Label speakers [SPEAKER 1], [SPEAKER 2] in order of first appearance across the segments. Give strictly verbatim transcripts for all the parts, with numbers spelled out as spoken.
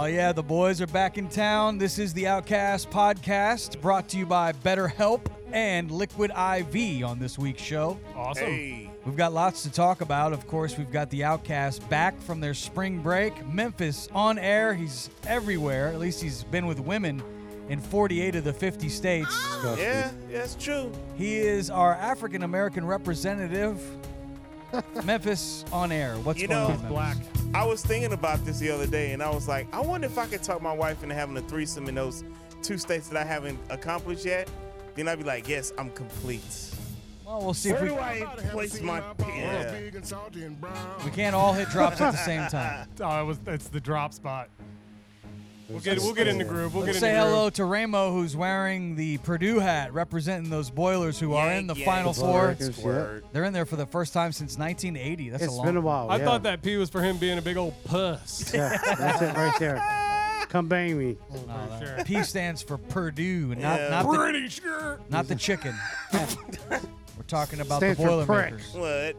[SPEAKER 1] Oh, yeah, the boys are back in town. This is the Outcast podcast brought to you by BetterHelp and Liquid I V on this week's show.
[SPEAKER 2] Awesome.
[SPEAKER 3] Hey.
[SPEAKER 1] We've got lots to talk about. Of course, we've got the Outcast back from their spring break. Memphis on air. He's everywhere. At least he's been with women in forty-eight of the fifty states.
[SPEAKER 3] Yeah, that's true.
[SPEAKER 1] He is our African-American representative. Memphis on air. What's
[SPEAKER 3] You
[SPEAKER 1] going
[SPEAKER 3] know-
[SPEAKER 1] on, Memphis?
[SPEAKER 2] Black.
[SPEAKER 3] I was thinking about this the other day, and I was like, I wonder if I could talk my wife into having a threesome in those two states that I haven't accomplished yet. Then I'd be like, yes, I'm complete.
[SPEAKER 1] Well, we'll see if
[SPEAKER 3] Where
[SPEAKER 1] we...
[SPEAKER 3] do I place my... Yeah.
[SPEAKER 1] We can't all hit drops at the same time.
[SPEAKER 2] Oh, it was, it's the drop spot. We'll get we'll get in the groove. We'll
[SPEAKER 1] Let's
[SPEAKER 2] get in
[SPEAKER 1] say
[SPEAKER 2] the groove.
[SPEAKER 1] hello to Ramo, who's wearing the Purdue hat, representing those Boilers who are in the
[SPEAKER 3] Yank,
[SPEAKER 1] Final
[SPEAKER 3] Yank.
[SPEAKER 1] Four.
[SPEAKER 4] Lakers, yeah.
[SPEAKER 3] Word.
[SPEAKER 1] They're in there for the first time since nineteen eighty. That's
[SPEAKER 4] It's
[SPEAKER 1] a long
[SPEAKER 4] been a while.
[SPEAKER 2] I
[SPEAKER 4] yeah.
[SPEAKER 2] thought that P was for him being a big old puss.
[SPEAKER 4] Yeah, that's it right there. Come bang me.
[SPEAKER 1] No,
[SPEAKER 2] For
[SPEAKER 1] that-
[SPEAKER 2] sure.
[SPEAKER 1] P stands for Purdue, not
[SPEAKER 3] Yeah.
[SPEAKER 1] not the,
[SPEAKER 2] Pretty sure.
[SPEAKER 1] not the chicken. We're talking about
[SPEAKER 4] Stands
[SPEAKER 1] the
[SPEAKER 4] for prick.
[SPEAKER 1] Boilermakers.
[SPEAKER 3] What?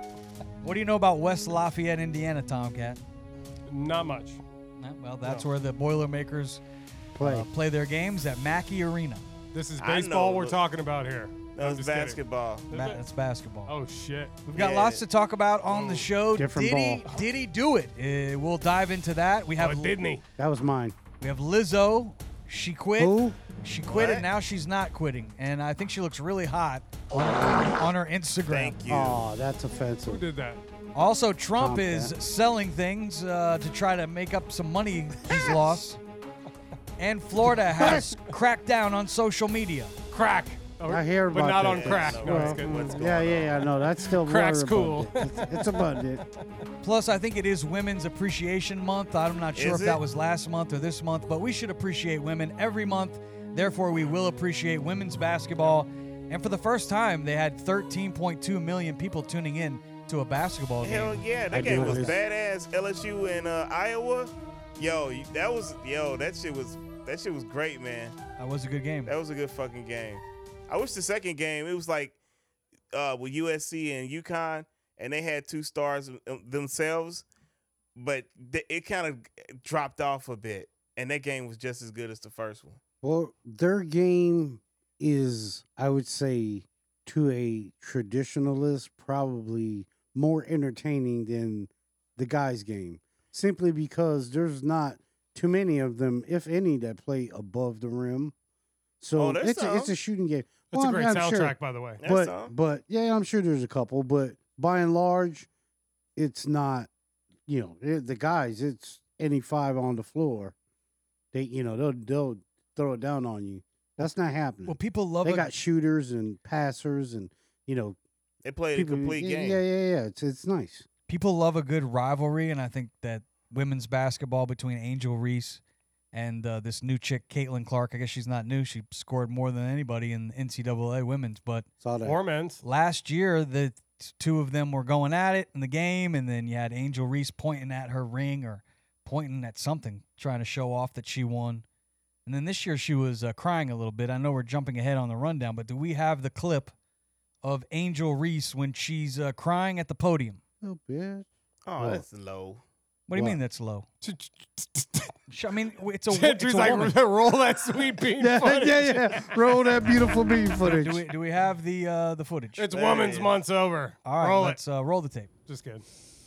[SPEAKER 1] What do you know about West Lafayette, Indiana, Tomcat?
[SPEAKER 2] Not much.
[SPEAKER 1] No, well, that's
[SPEAKER 2] No.
[SPEAKER 1] where the Boilermakers
[SPEAKER 4] Play.
[SPEAKER 1] uh, play their games at Mackey Arena.
[SPEAKER 2] This is
[SPEAKER 3] I
[SPEAKER 2] baseball
[SPEAKER 3] know.
[SPEAKER 2] we're talking about here.
[SPEAKER 3] That
[SPEAKER 2] I'm
[SPEAKER 3] was
[SPEAKER 2] just kidding.
[SPEAKER 3] basketball.
[SPEAKER 2] Is
[SPEAKER 1] Ma-
[SPEAKER 2] it?
[SPEAKER 1] that's basketball.
[SPEAKER 2] Oh shit.
[SPEAKER 1] We've got
[SPEAKER 3] Yeah.
[SPEAKER 1] lots to talk about on the show.
[SPEAKER 4] Different
[SPEAKER 1] did he?
[SPEAKER 4] ball.
[SPEAKER 1] Did he do it? Uh, we'll dive into that. We have
[SPEAKER 2] Oh, didn't he?
[SPEAKER 4] That was mine.
[SPEAKER 1] we have Lizzo. She quit.
[SPEAKER 4] Who?
[SPEAKER 1] She quit,
[SPEAKER 3] What?
[SPEAKER 1] and now she's not quitting. And I think she looks really hot on, on her Instagram.
[SPEAKER 3] Thank you.
[SPEAKER 4] Oh, that's
[SPEAKER 2] Who
[SPEAKER 4] offensive.
[SPEAKER 2] did that?
[SPEAKER 1] Also, Trump
[SPEAKER 4] Tom,
[SPEAKER 1] is
[SPEAKER 4] yeah.
[SPEAKER 1] selling things uh, to try to make up some money he's lost. And Florida has cracked down on social media.
[SPEAKER 2] Crack. Oh,
[SPEAKER 4] I hear
[SPEAKER 2] but
[SPEAKER 4] about
[SPEAKER 2] not
[SPEAKER 4] that.
[SPEAKER 2] on crack.
[SPEAKER 3] Yeah,
[SPEAKER 2] No,
[SPEAKER 4] Well,
[SPEAKER 2] it's good.
[SPEAKER 3] What's going
[SPEAKER 4] yeah,
[SPEAKER 3] on?
[SPEAKER 4] yeah, yeah. No, that's still
[SPEAKER 2] Crack's
[SPEAKER 4] water
[SPEAKER 2] cool.
[SPEAKER 4] abundant. It's, it's abundant.
[SPEAKER 1] Plus, I think it is Women's Appreciation Month. I'm not sure
[SPEAKER 3] Is
[SPEAKER 1] if that
[SPEAKER 3] it?
[SPEAKER 1] was last month or this month, but we should appreciate women every month. Therefore, we will appreciate women's basketball. And for the first time, they had thirteen point two million people tuning in to a basketball
[SPEAKER 3] Hell
[SPEAKER 1] game.
[SPEAKER 3] yeah,
[SPEAKER 4] I
[SPEAKER 3] that game
[SPEAKER 4] do
[SPEAKER 3] was
[SPEAKER 4] this.
[SPEAKER 3] badass. L S U and uh, Iowa. Yo, you- that was yo, that shit was that shit was great, man.
[SPEAKER 1] That was a good game.
[SPEAKER 3] That was a good fucking game. I wish the second game it was like uh, with U S C and UConn, and they had two stars um, themselves, but th- it kind of dropped off a bit, and that game was just as good as the first one.
[SPEAKER 4] Well, their game is, I would say, to a traditionalist, probably more entertaining than the guys' game. Simply because there's not too many of them, if any, that play above the rim. So
[SPEAKER 3] Oh, there's
[SPEAKER 4] it's a, it's
[SPEAKER 3] some.
[SPEAKER 4] a shooting game.
[SPEAKER 2] That's
[SPEAKER 4] Well,
[SPEAKER 2] a great
[SPEAKER 4] I'm- I'm
[SPEAKER 2] soundtrack,
[SPEAKER 4] sure.
[SPEAKER 2] by the way.
[SPEAKER 3] That's
[SPEAKER 4] but
[SPEAKER 3] all.
[SPEAKER 4] but yeah, I'm sure there's a couple, but by and large, it's not. You know, it- the guys. It's any five on the floor. They, you know, they'll they'll throw it down on you. That's not happening.
[SPEAKER 1] Well, people love
[SPEAKER 4] they
[SPEAKER 1] a,
[SPEAKER 4] got shooters and passers, and you know,
[SPEAKER 3] They played
[SPEAKER 4] people.
[SPEAKER 3] a complete
[SPEAKER 4] yeah,
[SPEAKER 3] game.
[SPEAKER 4] yeah, yeah, yeah. It's it's nice.
[SPEAKER 1] people love a good rivalry, and I think that women's basketball between Angel Reese and uh, this new chick, Caitlin Clark. I guess she's not new. She scored more than anybody in N C double A women's. But
[SPEAKER 4] Saw that.
[SPEAKER 2] Or men's.
[SPEAKER 1] last year, the t- two of them were going at it in the game, and then you had Angel Reese pointing at her ring or pointing at something, trying to show off that she won. And then this year, she was uh, crying a little bit. I know we're jumping ahead on the rundown, but do we have the clip of Angel Reese when she's uh, crying at the podium?
[SPEAKER 4] Oh, bitch.
[SPEAKER 3] Oh,
[SPEAKER 4] What?
[SPEAKER 3] that's low.
[SPEAKER 1] What do you
[SPEAKER 4] What?
[SPEAKER 1] mean that's low? Sh- I mean, it's a, wo- it's
[SPEAKER 2] Drew's
[SPEAKER 1] a
[SPEAKER 2] like,
[SPEAKER 1] woman.
[SPEAKER 2] roll that sweet bean
[SPEAKER 4] Yeah,
[SPEAKER 2] footage.
[SPEAKER 4] yeah, yeah. Roll that beautiful bean footage.
[SPEAKER 1] Do we do we have the uh, the footage?
[SPEAKER 2] It's
[SPEAKER 3] There
[SPEAKER 2] Women's
[SPEAKER 3] it is.
[SPEAKER 2] Month's over.
[SPEAKER 1] All right,
[SPEAKER 2] roll it.
[SPEAKER 1] let's uh, roll the tape.
[SPEAKER 2] Just kidding.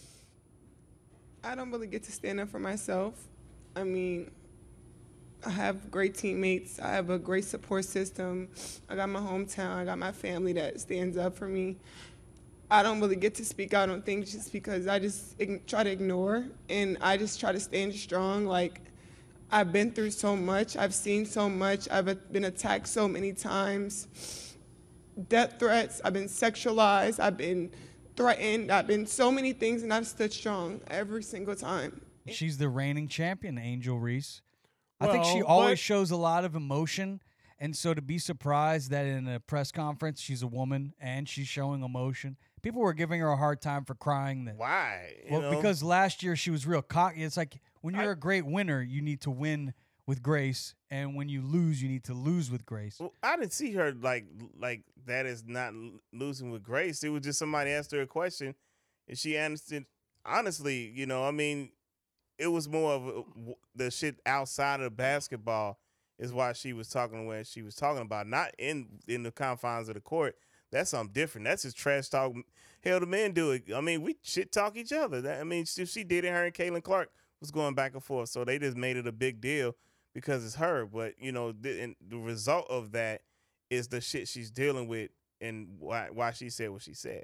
[SPEAKER 5] I don't really get to stand up for myself. I mean, I have great teammates. I have a great support system. I got my hometown. I got my family that stands up for me. I don't really get to speak out on things just because I just ign- try to ignore, and I just try to stand strong. Like, I've been through so much. I've seen so much. I've been attacked so many times. Death threats. I've been sexualized. I've been threatened. I've been so many things, and I've stood strong every single time.
[SPEAKER 1] She's the reigning champion, Angel Reese. I think she
[SPEAKER 2] Well,
[SPEAKER 1] always
[SPEAKER 2] but-
[SPEAKER 1] shows a lot of emotion, and so to be surprised that in a press conference she's a woman and she's showing emotion, people were giving her a hard time for crying. That
[SPEAKER 3] Why? You
[SPEAKER 1] well,
[SPEAKER 3] know?
[SPEAKER 1] because last year she was real cocky. It's like when you're
[SPEAKER 3] I-
[SPEAKER 1] a great winner, you need to win with grace, and when you lose, you need to lose with grace.
[SPEAKER 3] Well, I didn't see her like like that is not l- losing with grace. It was just somebody asked her a question, and she answered honestly. You know, I mean, it was more of a, the shit outside of basketball is why she was talking where she was talking about, not in in the confines of the court. That's something different. That's just trash talk. Hell, the men do it. I mean, we shit talk each other. That, I mean, if she did it, her and Caitlin Clark was going back and forth. So they just made it a big deal because it's her. But, you know, the, and the result of that is the shit she's dealing with and why why she said what she said.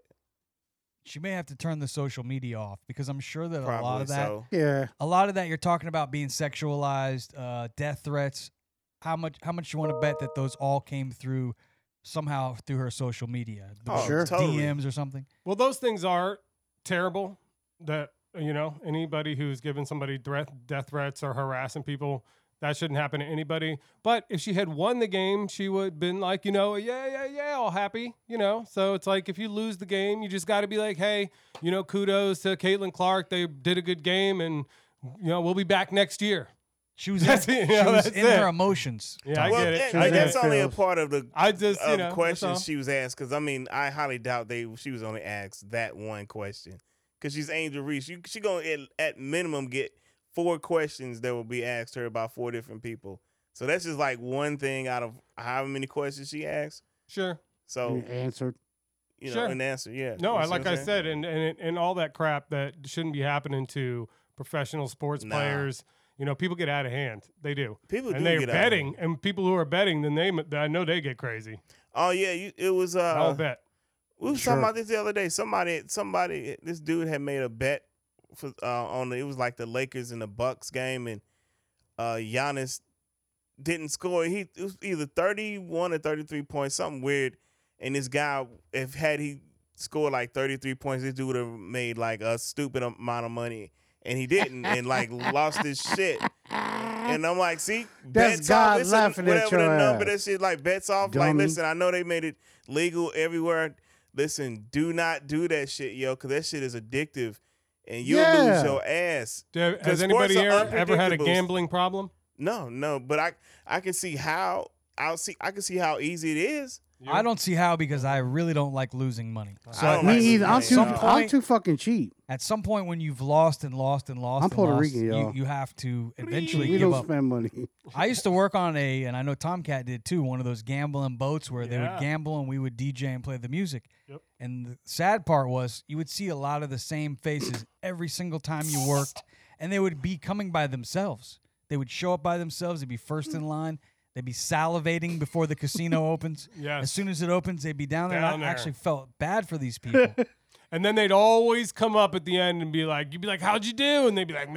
[SPEAKER 1] She may have to turn the social media off because I'm sure that
[SPEAKER 3] Probably
[SPEAKER 1] a lot of that,
[SPEAKER 3] so.
[SPEAKER 4] Yeah.
[SPEAKER 1] a lot of that you're talking about being sexualized, uh, death threats. How much? How much you want to bet that those all came through somehow through her social media, the
[SPEAKER 3] Oh,
[SPEAKER 4] Sure.
[SPEAKER 3] totally.
[SPEAKER 1] D Ms or something?
[SPEAKER 2] Well, those things are terrible. That, you know, anybody who's giving somebody threat, death threats or harassing people, that shouldn't happen to anybody. But if she had won the game, she would have been like, you know, yeah, yeah, yeah, all happy, you know. So it's like if you lose the game, you just got to be like, hey, you know, kudos to Caitlin Clark. They did a good game, and you know, we'll be back next year.
[SPEAKER 1] She was in,
[SPEAKER 2] That's it,
[SPEAKER 1] she
[SPEAKER 2] you know,
[SPEAKER 1] was
[SPEAKER 2] that's
[SPEAKER 1] in
[SPEAKER 2] it.
[SPEAKER 1] her emotions.
[SPEAKER 2] Yeah, I
[SPEAKER 3] well,
[SPEAKER 2] get it.
[SPEAKER 3] and-
[SPEAKER 2] I
[SPEAKER 3] and
[SPEAKER 2] get
[SPEAKER 3] that's
[SPEAKER 2] it.
[SPEAKER 3] only a
[SPEAKER 4] Feels-
[SPEAKER 3] part of the
[SPEAKER 2] I just, you
[SPEAKER 3] of
[SPEAKER 2] know, that's all.
[SPEAKER 3] questions she was asked. Because I mean, I highly doubt they she was only asked that one question. Because she's Angel Reese, you, she gonna at, at minimum get four questions that will be asked her about four different people. So that's just like one thing out of however many questions she asked.
[SPEAKER 2] Sure.
[SPEAKER 3] So
[SPEAKER 4] Answered.
[SPEAKER 3] you know,
[SPEAKER 2] Sure.
[SPEAKER 3] an answer, yeah.
[SPEAKER 2] No,
[SPEAKER 3] You
[SPEAKER 2] I
[SPEAKER 3] see
[SPEAKER 2] like
[SPEAKER 3] what I'm
[SPEAKER 2] I
[SPEAKER 3] saying?
[SPEAKER 2] said, and and it- and all that crap that shouldn't be happening to professional sports
[SPEAKER 3] Nah.
[SPEAKER 2] players. You know, people get out of hand. They do.
[SPEAKER 3] People do
[SPEAKER 2] and they're
[SPEAKER 3] get out of
[SPEAKER 2] betting,
[SPEAKER 3] hand.
[SPEAKER 2] and people who are betting, then they, I know they get crazy.
[SPEAKER 3] Oh yeah, you, it was. Uh,
[SPEAKER 2] I'll bet.
[SPEAKER 3] We was
[SPEAKER 4] Sure.
[SPEAKER 3] talking about this the other day. Somebody, somebody, this dude had made a bet for uh, on the, it was like the Lakers and the Bucks game, and uh, Giannis didn't score. He it was either thirty-one or thirty-three points, something weird. And this guy, if had he scored like thirty-three points, this dude would have made like a stupid amount of money, and he didn't, and like lost his shit. And I'm like, see,
[SPEAKER 4] That's
[SPEAKER 3] bets
[SPEAKER 4] God
[SPEAKER 3] off. Listen,
[SPEAKER 4] laughing at
[SPEAKER 3] whatever
[SPEAKER 4] your
[SPEAKER 3] the number
[SPEAKER 4] ass.
[SPEAKER 3] that shit like bets off. Like,
[SPEAKER 4] Dummy.
[SPEAKER 3] listen, I know they made it legal everywhere. Listen, do not do that shit, yo, because that shit is addictive, and you'll
[SPEAKER 4] Yeah.
[SPEAKER 3] lose your ass.
[SPEAKER 2] Do-
[SPEAKER 3] 'Cause
[SPEAKER 2] Has anybody
[SPEAKER 3] sports are
[SPEAKER 2] here ever had a
[SPEAKER 3] unpredictables.
[SPEAKER 2] gambling problem?
[SPEAKER 3] No, no, but I I can see how I'll see I can see how easy it is.
[SPEAKER 2] You?
[SPEAKER 1] I don't see how because I really don't like losing money. So
[SPEAKER 3] I don't
[SPEAKER 1] at,
[SPEAKER 3] like
[SPEAKER 4] Me either. I'm
[SPEAKER 3] losing
[SPEAKER 4] too.
[SPEAKER 3] money
[SPEAKER 1] at
[SPEAKER 3] at
[SPEAKER 1] some
[SPEAKER 3] all.
[SPEAKER 4] I'm
[SPEAKER 1] point,
[SPEAKER 4] too fucking cheap.
[SPEAKER 1] at some point when you've lost and lost and lost,
[SPEAKER 4] I'm
[SPEAKER 1] and
[SPEAKER 4] Puerto
[SPEAKER 1] lost,
[SPEAKER 4] Rican,
[SPEAKER 1] you,
[SPEAKER 4] y'all.
[SPEAKER 1] you have to eventually
[SPEAKER 4] We
[SPEAKER 1] give
[SPEAKER 4] don't
[SPEAKER 1] up.
[SPEAKER 4] spend money.
[SPEAKER 1] I used to work on a, and I know Tomcat did too, one of those gambling boats where they
[SPEAKER 2] Yeah.
[SPEAKER 1] would gamble and we would D J and play the music.
[SPEAKER 2] Yep.
[SPEAKER 1] And the sad part was you would see a lot of the same faces every single time you worked, and they would be coming by themselves. They would show up by themselves. They'd be first in line. They'd be salivating before the casino opens.
[SPEAKER 2] Yes.
[SPEAKER 1] As soon as it opens, they'd be down there.
[SPEAKER 2] Down
[SPEAKER 1] and I
[SPEAKER 2] there.
[SPEAKER 1] actually felt bad for these people.
[SPEAKER 2] And then they'd always come up at the end and be like, you'd be like, how'd you do? And they'd be like,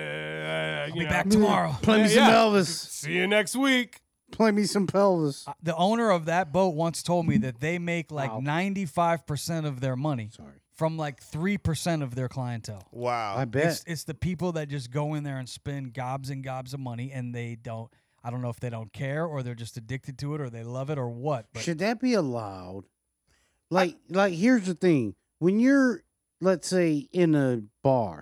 [SPEAKER 2] "Meh,"
[SPEAKER 1] I'll
[SPEAKER 2] you
[SPEAKER 1] be
[SPEAKER 2] know.
[SPEAKER 1] back tomorrow.
[SPEAKER 4] Play me
[SPEAKER 2] Yeah,
[SPEAKER 4] some
[SPEAKER 2] yeah.
[SPEAKER 4] Elvis.
[SPEAKER 2] See you next week.
[SPEAKER 4] Play me some Pelvis.
[SPEAKER 1] Uh, The owner of that boat once told me that they make like
[SPEAKER 4] Wow.
[SPEAKER 1] ninety-five percent of their money
[SPEAKER 4] Sorry.
[SPEAKER 1] from like three percent of their clientele.
[SPEAKER 3] Wow.
[SPEAKER 4] I bet.
[SPEAKER 1] It's, it's the people that just go in there and spend gobs and gobs of money, and they don't. I don't know if they don't care or they're just addicted to it or they love it or what. But
[SPEAKER 4] Should that be allowed? Like, like here's the thing: when you're, let's say, in a bar,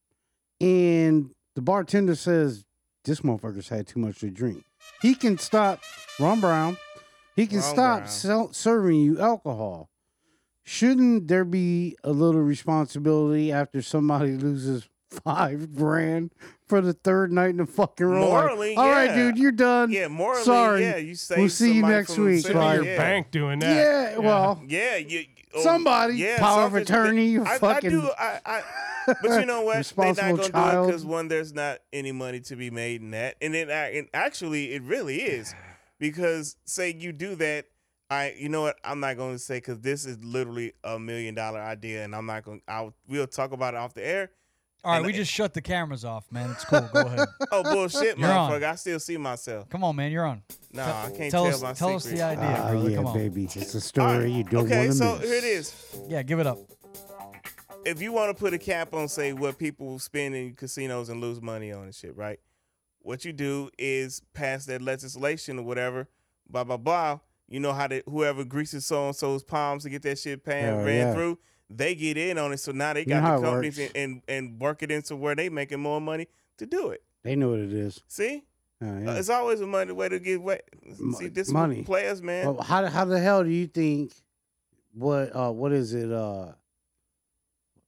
[SPEAKER 4] and the bartender says this motherfucker's had too much to drink, he can stop. Ron Brown, he can
[SPEAKER 3] Ron
[SPEAKER 4] stop
[SPEAKER 3] Brown.
[SPEAKER 4] sell, serving you alcohol. Shouldn't there be a little responsibility after somebody loses five grand for the third night in the fucking row? Like,
[SPEAKER 3] Morally,
[SPEAKER 4] all right,
[SPEAKER 3] yeah.
[SPEAKER 4] dude, you're done.
[SPEAKER 3] yeah, morally,
[SPEAKER 4] Sorry.
[SPEAKER 3] yeah, you say
[SPEAKER 4] We'll see you
[SPEAKER 3] somebody
[SPEAKER 4] next
[SPEAKER 3] from
[SPEAKER 4] week.
[SPEAKER 3] city,
[SPEAKER 2] Sit in your
[SPEAKER 3] yeah.
[SPEAKER 2] bank doing that.
[SPEAKER 4] Yeah, well,
[SPEAKER 3] Yeah, you oh,
[SPEAKER 4] somebody,
[SPEAKER 3] yeah,
[SPEAKER 4] power of
[SPEAKER 3] something-
[SPEAKER 4] attorney, you
[SPEAKER 3] I,
[SPEAKER 4] fucking.
[SPEAKER 3] I do. I, I, but you know what? They're not
[SPEAKER 4] Responsible
[SPEAKER 3] gonna do it
[SPEAKER 4] child.
[SPEAKER 3] because one, there's not any money to be made in that, and then I, and actually, it really is because say you do that. I, you know what? I'm not going to say because this is literally a million dollar idea, and I'm not going. I'll we'll talk about it off the air.
[SPEAKER 1] all right,
[SPEAKER 3] and
[SPEAKER 1] we
[SPEAKER 3] I-
[SPEAKER 1] just shut the cameras off, man. It's cool. Go ahead.
[SPEAKER 3] Oh bullshit,
[SPEAKER 1] You're on.
[SPEAKER 3] motherfucker! I still see myself.
[SPEAKER 1] Come on, man. You're on.
[SPEAKER 3] Nah,
[SPEAKER 1] Tell-
[SPEAKER 3] I can't
[SPEAKER 1] tell
[SPEAKER 3] tell
[SPEAKER 1] us-
[SPEAKER 3] my
[SPEAKER 1] tell us
[SPEAKER 3] secret.
[SPEAKER 1] the idea.
[SPEAKER 4] Ah,
[SPEAKER 1] brother,
[SPEAKER 4] yeah,
[SPEAKER 1] come on.
[SPEAKER 4] baby. It's a
[SPEAKER 3] All
[SPEAKER 4] story
[SPEAKER 3] right,
[SPEAKER 4] you don't
[SPEAKER 3] okay,
[SPEAKER 4] want to
[SPEAKER 3] so
[SPEAKER 4] miss.
[SPEAKER 3] here it is.
[SPEAKER 1] Yeah, give it up.
[SPEAKER 3] If you want to put a cap on, say, what people spend in casinos and lose money on and shit, right? What you do is pass that legislation or whatever, blah, blah, blah. You know how to, whoever greases so-and-so's palms to get that shit pan,
[SPEAKER 4] Hell
[SPEAKER 3] ran
[SPEAKER 4] yeah.
[SPEAKER 3] through, they get in on it. So now they
[SPEAKER 4] You know
[SPEAKER 3] got
[SPEAKER 4] how
[SPEAKER 3] the
[SPEAKER 4] it
[SPEAKER 3] companies
[SPEAKER 4] works.
[SPEAKER 3] and, and, and work it into where they making more money to do it.
[SPEAKER 4] They know what it is.
[SPEAKER 3] See?
[SPEAKER 4] Oh,
[SPEAKER 3] Uh,
[SPEAKER 4] yeah.
[SPEAKER 3] it's always a money way to get way.
[SPEAKER 4] Mo-
[SPEAKER 3] See, this
[SPEAKER 4] money.
[SPEAKER 3] money. Players, man.
[SPEAKER 4] Well, how how the hell do you think? What uh what is it? Uh,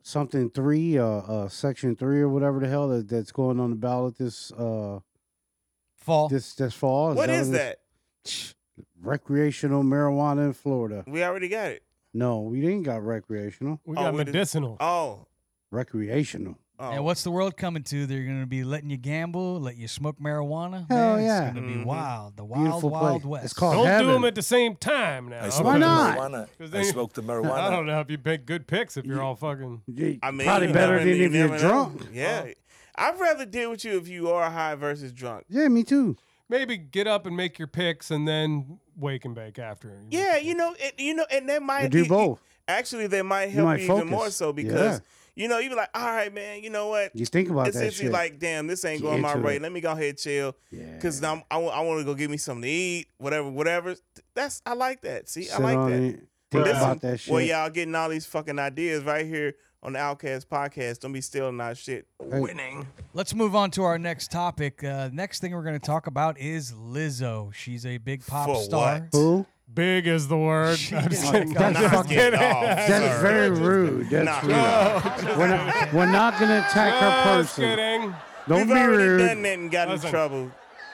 [SPEAKER 4] something three, uh, uh, section three or whatever the hell that, that's going on the ballot this uh
[SPEAKER 1] Fall.
[SPEAKER 4] this this fall.
[SPEAKER 3] What is
[SPEAKER 4] it
[SPEAKER 3] that?
[SPEAKER 4] Recreational marijuana in Florida.
[SPEAKER 3] We already got it.
[SPEAKER 4] No, we didn't got recreational.
[SPEAKER 2] We
[SPEAKER 3] Oh,
[SPEAKER 2] got
[SPEAKER 3] what is-
[SPEAKER 2] medicinal.
[SPEAKER 3] Oh.
[SPEAKER 4] Recreational.
[SPEAKER 3] Oh.
[SPEAKER 1] And what's the world coming to? They're going to be letting you gamble, let you smoke marijuana.
[SPEAKER 4] Hell
[SPEAKER 1] Man,
[SPEAKER 4] yeah.
[SPEAKER 1] It's going to be
[SPEAKER 3] Mhm.
[SPEAKER 1] wild. The wild,
[SPEAKER 4] Beautiful
[SPEAKER 1] wild
[SPEAKER 4] place.
[SPEAKER 1] west.
[SPEAKER 4] It's called
[SPEAKER 2] Don't
[SPEAKER 4] heaven.
[SPEAKER 2] do them at the same time now.
[SPEAKER 6] I
[SPEAKER 2] Okay.
[SPEAKER 6] smoked
[SPEAKER 4] Why
[SPEAKER 6] the
[SPEAKER 4] not?
[SPEAKER 6] marijuana.
[SPEAKER 2] 'Cause
[SPEAKER 6] I
[SPEAKER 2] then-
[SPEAKER 6] smoked the marijuana.
[SPEAKER 2] I don't know if you make good picks if you're all fucking.
[SPEAKER 4] You-
[SPEAKER 3] I mean,
[SPEAKER 4] probably
[SPEAKER 3] you
[SPEAKER 4] better
[SPEAKER 3] never-
[SPEAKER 4] than
[SPEAKER 3] you
[SPEAKER 4] if you're
[SPEAKER 3] never know.
[SPEAKER 4] drunk.
[SPEAKER 3] Yeah. I'd rather deal with you if you are high versus drunk.
[SPEAKER 4] Yeah, me too.
[SPEAKER 2] Maybe get up and make your picks and then wake and bake after.
[SPEAKER 3] Yeah, you know, it, you know, and that might
[SPEAKER 4] You do
[SPEAKER 3] be-
[SPEAKER 4] both.
[SPEAKER 3] Actually, that might help
[SPEAKER 4] might
[SPEAKER 3] you even
[SPEAKER 4] focus.
[SPEAKER 3] more so because
[SPEAKER 4] Yeah.
[SPEAKER 3] you know you be like, all right, man, you know what?
[SPEAKER 4] You think about
[SPEAKER 3] It's
[SPEAKER 4] that
[SPEAKER 3] actually
[SPEAKER 4] shit.
[SPEAKER 3] like, damn, this ain't
[SPEAKER 4] Get
[SPEAKER 3] going my
[SPEAKER 4] into
[SPEAKER 3] way.
[SPEAKER 4] it.
[SPEAKER 3] Let me go ahead and chill
[SPEAKER 4] yeah.
[SPEAKER 3] because I'm I, want to go get me something to eat, whatever, whatever. That's I like that. See, I
[SPEAKER 4] Sit
[SPEAKER 3] like
[SPEAKER 4] on
[SPEAKER 3] that.
[SPEAKER 4] it, think
[SPEAKER 3] Listen,
[SPEAKER 4] about that shit.
[SPEAKER 3] Well, y'all getting all these fucking ideas right here on the Outcast podcast. Don't be stealing our shit.
[SPEAKER 4] Hey,
[SPEAKER 2] Winning.
[SPEAKER 1] Let's move on to our next topic. Uh, next thing we're going to talk about is Lizzo. She's a big pop
[SPEAKER 3] For
[SPEAKER 1] star.
[SPEAKER 3] what?
[SPEAKER 4] Who?
[SPEAKER 2] Big is the word.
[SPEAKER 1] She
[SPEAKER 2] I'm
[SPEAKER 1] is
[SPEAKER 2] just
[SPEAKER 1] like
[SPEAKER 2] kidding.
[SPEAKER 1] a-
[SPEAKER 2] I'm
[SPEAKER 4] That's
[SPEAKER 2] just
[SPEAKER 4] fucking-
[SPEAKER 2] kidding.
[SPEAKER 3] off,
[SPEAKER 4] That's
[SPEAKER 3] sir.
[SPEAKER 4] very rude. That's
[SPEAKER 3] Knock
[SPEAKER 4] rude.
[SPEAKER 3] it off.
[SPEAKER 4] We're not, we're not going to attack her
[SPEAKER 2] Just
[SPEAKER 4] person.
[SPEAKER 2] kidding.
[SPEAKER 4] Don't
[SPEAKER 3] We've
[SPEAKER 4] be
[SPEAKER 3] already
[SPEAKER 4] rude.
[SPEAKER 3] done that and got
[SPEAKER 2] Listen.
[SPEAKER 3] in trouble.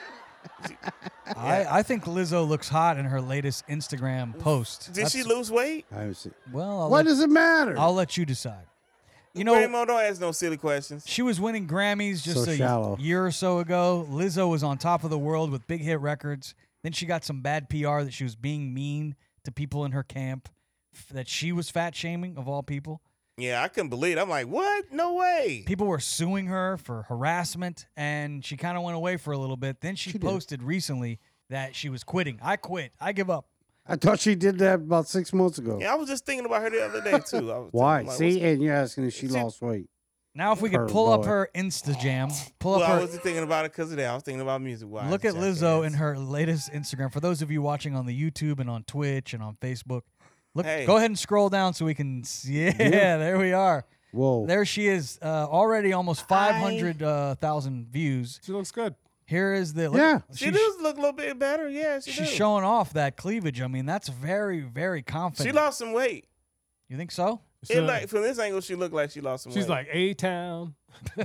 [SPEAKER 1] I, I think Lizzo looks hot in her latest Instagram post.
[SPEAKER 3] Did she
[SPEAKER 1] That's-
[SPEAKER 3] lose weight?
[SPEAKER 4] I haven't seen-
[SPEAKER 1] Well, I'll,
[SPEAKER 4] What
[SPEAKER 1] let,
[SPEAKER 4] does it matter?
[SPEAKER 1] I'll let you decide. You know,
[SPEAKER 3] Raymond, don't ask no silly questions.
[SPEAKER 1] she was winning Grammys just
[SPEAKER 4] So
[SPEAKER 1] a
[SPEAKER 4] shallow.
[SPEAKER 1] year or so ago. Lizzo was on top of the world with big hit records. Then she got some bad P R that she was being mean to people in her camp, f- that she was fat shaming, of all people.
[SPEAKER 3] Yeah, I couldn't believe it. I'm like, what? No way.
[SPEAKER 1] People were suing her for harassment, and she kind of went away for a little bit. Then she,
[SPEAKER 4] She did.
[SPEAKER 1] posted recently that she was quitting. I quit. I give up.
[SPEAKER 4] I thought she did that about six months ago.
[SPEAKER 3] Yeah, I was just thinking about her the other day too. I was
[SPEAKER 4] Why?
[SPEAKER 3] thinking, like,
[SPEAKER 4] See,
[SPEAKER 3] what's-
[SPEAKER 4] and you're asking if she
[SPEAKER 3] See-
[SPEAKER 4] lost weight.
[SPEAKER 1] Now, if we could
[SPEAKER 4] Her
[SPEAKER 1] pull up
[SPEAKER 4] boy.
[SPEAKER 1] her Instagram, pull
[SPEAKER 3] Well,
[SPEAKER 1] up
[SPEAKER 3] I
[SPEAKER 1] her.
[SPEAKER 3] wasn't thinking about it because of that. I was thinking about music wise.
[SPEAKER 1] Look at Lizzo in her latest Instagram. For those of you watching on the YouTube and on Twitch and on Facebook, look.
[SPEAKER 3] Hey.
[SPEAKER 1] Go ahead and scroll down so we can. See, yeah, there we are.
[SPEAKER 4] Whoa.
[SPEAKER 1] There she is. Uh, already almost five hundred uh, thousand views.
[SPEAKER 2] She looks good.
[SPEAKER 1] Here is the. Look,
[SPEAKER 4] Yeah.
[SPEAKER 3] She
[SPEAKER 1] she's,
[SPEAKER 3] does look a little bit better. Yeah, she
[SPEAKER 1] she's
[SPEAKER 3] does.
[SPEAKER 1] showing off that cleavage. I mean, that's very, very confident.
[SPEAKER 3] She lost some weight.
[SPEAKER 1] You think so?
[SPEAKER 3] It
[SPEAKER 2] So-
[SPEAKER 3] like from this angle, she looked like she lost some
[SPEAKER 2] she's
[SPEAKER 3] weight.
[SPEAKER 2] like A Town.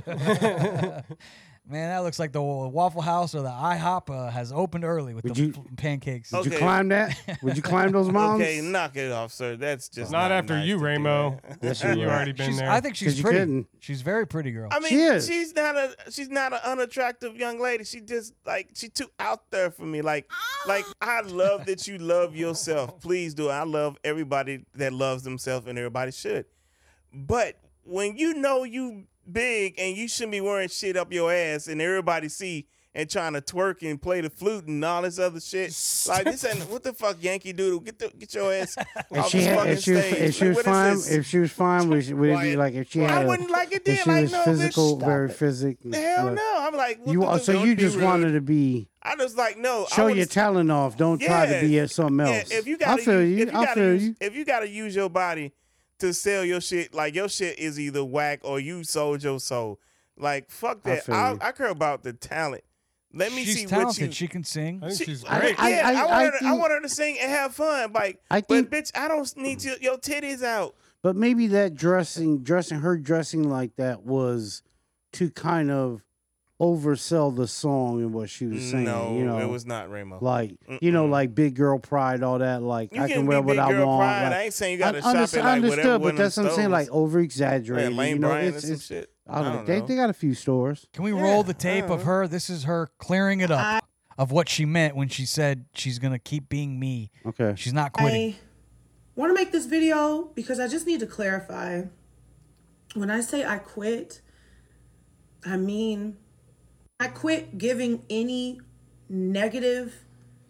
[SPEAKER 1] Man, that looks like the Waffle House or the IHOP uh, has opened early with
[SPEAKER 4] Would
[SPEAKER 1] the
[SPEAKER 4] you-
[SPEAKER 1] f- pancakes.
[SPEAKER 3] Oh,
[SPEAKER 4] Would you
[SPEAKER 3] Okay.
[SPEAKER 4] climb that? Would you climb those mountains?
[SPEAKER 3] okay, knock it off, sir. That's just
[SPEAKER 2] Not
[SPEAKER 3] not
[SPEAKER 2] after
[SPEAKER 3] nice
[SPEAKER 2] you,
[SPEAKER 3] to do
[SPEAKER 2] Ramo.
[SPEAKER 3] that.
[SPEAKER 4] Yes,
[SPEAKER 2] You
[SPEAKER 4] you are.
[SPEAKER 2] already been
[SPEAKER 1] She's-
[SPEAKER 2] there.
[SPEAKER 1] I think she's
[SPEAKER 4] 'Cause you
[SPEAKER 1] pretty.
[SPEAKER 4] couldn't.
[SPEAKER 1] She's a very pretty girl.
[SPEAKER 3] I mean,
[SPEAKER 4] She is.
[SPEAKER 3] she's not a she's not an unattractive young lady. She just like she too out there for me. Like like I love that you love yourself. Please do. I love everybody that loves themselves, and everybody should. But when you know you big and you shouldn't be wearing shit up your ass, and everybody see and trying to twerk and play the flute and all this other shit, like this ain't what the fuck Yankee Doodle. Get the get your ass
[SPEAKER 4] If
[SPEAKER 3] off
[SPEAKER 4] she,
[SPEAKER 3] this
[SPEAKER 4] had,
[SPEAKER 3] fucking
[SPEAKER 4] if she was,
[SPEAKER 3] stage.
[SPEAKER 4] if she
[SPEAKER 3] Like,
[SPEAKER 4] was
[SPEAKER 3] what
[SPEAKER 4] fine,
[SPEAKER 3] is this?
[SPEAKER 4] if she was fine, would, she, would it be
[SPEAKER 3] Why-
[SPEAKER 4] like if she
[SPEAKER 3] Well,
[SPEAKER 4] had?
[SPEAKER 3] I
[SPEAKER 4] a-
[SPEAKER 3] wouldn't like it
[SPEAKER 4] if
[SPEAKER 3] then.
[SPEAKER 4] she
[SPEAKER 3] Like
[SPEAKER 4] was
[SPEAKER 3] no,
[SPEAKER 4] physical,
[SPEAKER 3] bitch,
[SPEAKER 4] very
[SPEAKER 3] stop it.
[SPEAKER 4] physical.
[SPEAKER 3] Hell no. I'm like, what
[SPEAKER 4] You
[SPEAKER 3] the,
[SPEAKER 4] so
[SPEAKER 3] don't
[SPEAKER 4] you
[SPEAKER 3] be
[SPEAKER 4] just
[SPEAKER 3] rude.
[SPEAKER 4] wanted to be
[SPEAKER 3] I just like no. I
[SPEAKER 4] show
[SPEAKER 3] was-
[SPEAKER 4] your talent off. Don't try to
[SPEAKER 3] Yeah.
[SPEAKER 4] be at something
[SPEAKER 3] Yeah,
[SPEAKER 4] else.
[SPEAKER 3] if you
[SPEAKER 4] I
[SPEAKER 3] gotta,
[SPEAKER 4] feel
[SPEAKER 3] use,
[SPEAKER 4] you.
[SPEAKER 3] If you
[SPEAKER 4] I
[SPEAKER 3] gotta
[SPEAKER 4] feel
[SPEAKER 3] use,
[SPEAKER 4] you.
[SPEAKER 3] If you gotta use your body to sell your shit, like your shit is either whack or you sold your soul. Like fuck
[SPEAKER 4] I
[SPEAKER 3] that.
[SPEAKER 4] feel
[SPEAKER 3] I,
[SPEAKER 4] you.
[SPEAKER 3] I care about the talent. Let me
[SPEAKER 1] she's
[SPEAKER 3] see
[SPEAKER 1] talented.
[SPEAKER 3] what you.
[SPEAKER 1] She can sing.
[SPEAKER 2] I think
[SPEAKER 3] She-
[SPEAKER 2] she's
[SPEAKER 4] I-
[SPEAKER 2] great.
[SPEAKER 4] I-
[SPEAKER 3] yeah, I, want her to, I
[SPEAKER 4] think-
[SPEAKER 3] want her to sing and have fun. Like,
[SPEAKER 4] I
[SPEAKER 3] but
[SPEAKER 4] think-
[SPEAKER 3] bitch, I don't need your, your titties out.
[SPEAKER 4] But maybe that dressing, dressing her dressing like that was to kind of oversell the song and what she was saying.
[SPEAKER 3] No,
[SPEAKER 4] you know,
[SPEAKER 3] it was not Ramo.
[SPEAKER 4] like you know,
[SPEAKER 3] Mm-mm.
[SPEAKER 4] like big girl pride, all that. Like
[SPEAKER 3] You
[SPEAKER 4] I
[SPEAKER 3] can
[SPEAKER 4] can
[SPEAKER 3] be
[SPEAKER 4] wear what
[SPEAKER 3] big
[SPEAKER 4] I
[SPEAKER 3] girl
[SPEAKER 4] want.
[SPEAKER 3] pride.
[SPEAKER 4] like-
[SPEAKER 3] I ain't saying you got to
[SPEAKER 4] I
[SPEAKER 3] shop
[SPEAKER 4] underst-
[SPEAKER 3] at
[SPEAKER 4] I
[SPEAKER 3] like whatever.
[SPEAKER 4] understood,
[SPEAKER 3] one
[SPEAKER 4] but that's
[SPEAKER 3] of
[SPEAKER 4] what I'm saying.
[SPEAKER 3] them
[SPEAKER 4] Like
[SPEAKER 3] stores.
[SPEAKER 4] over
[SPEAKER 3] Yeah,
[SPEAKER 4] exaggerated.
[SPEAKER 3] Lane
[SPEAKER 4] you know,
[SPEAKER 3] Bryant
[SPEAKER 4] it's,
[SPEAKER 3] and some
[SPEAKER 4] it's
[SPEAKER 3] shit.
[SPEAKER 4] I don't know.
[SPEAKER 3] don't
[SPEAKER 4] They,
[SPEAKER 3] know.
[SPEAKER 4] they got a few stores.
[SPEAKER 1] Can we
[SPEAKER 3] Yeah,
[SPEAKER 1] roll the tape
[SPEAKER 3] I
[SPEAKER 1] of
[SPEAKER 3] don't
[SPEAKER 1] her? This is her clearing it up of what she meant when she said she's gonna keep being me.
[SPEAKER 4] Okay.
[SPEAKER 1] She's not quitting.
[SPEAKER 7] I want to make this video because I just need to clarify. When I say I quit, I mean I quit giving any negative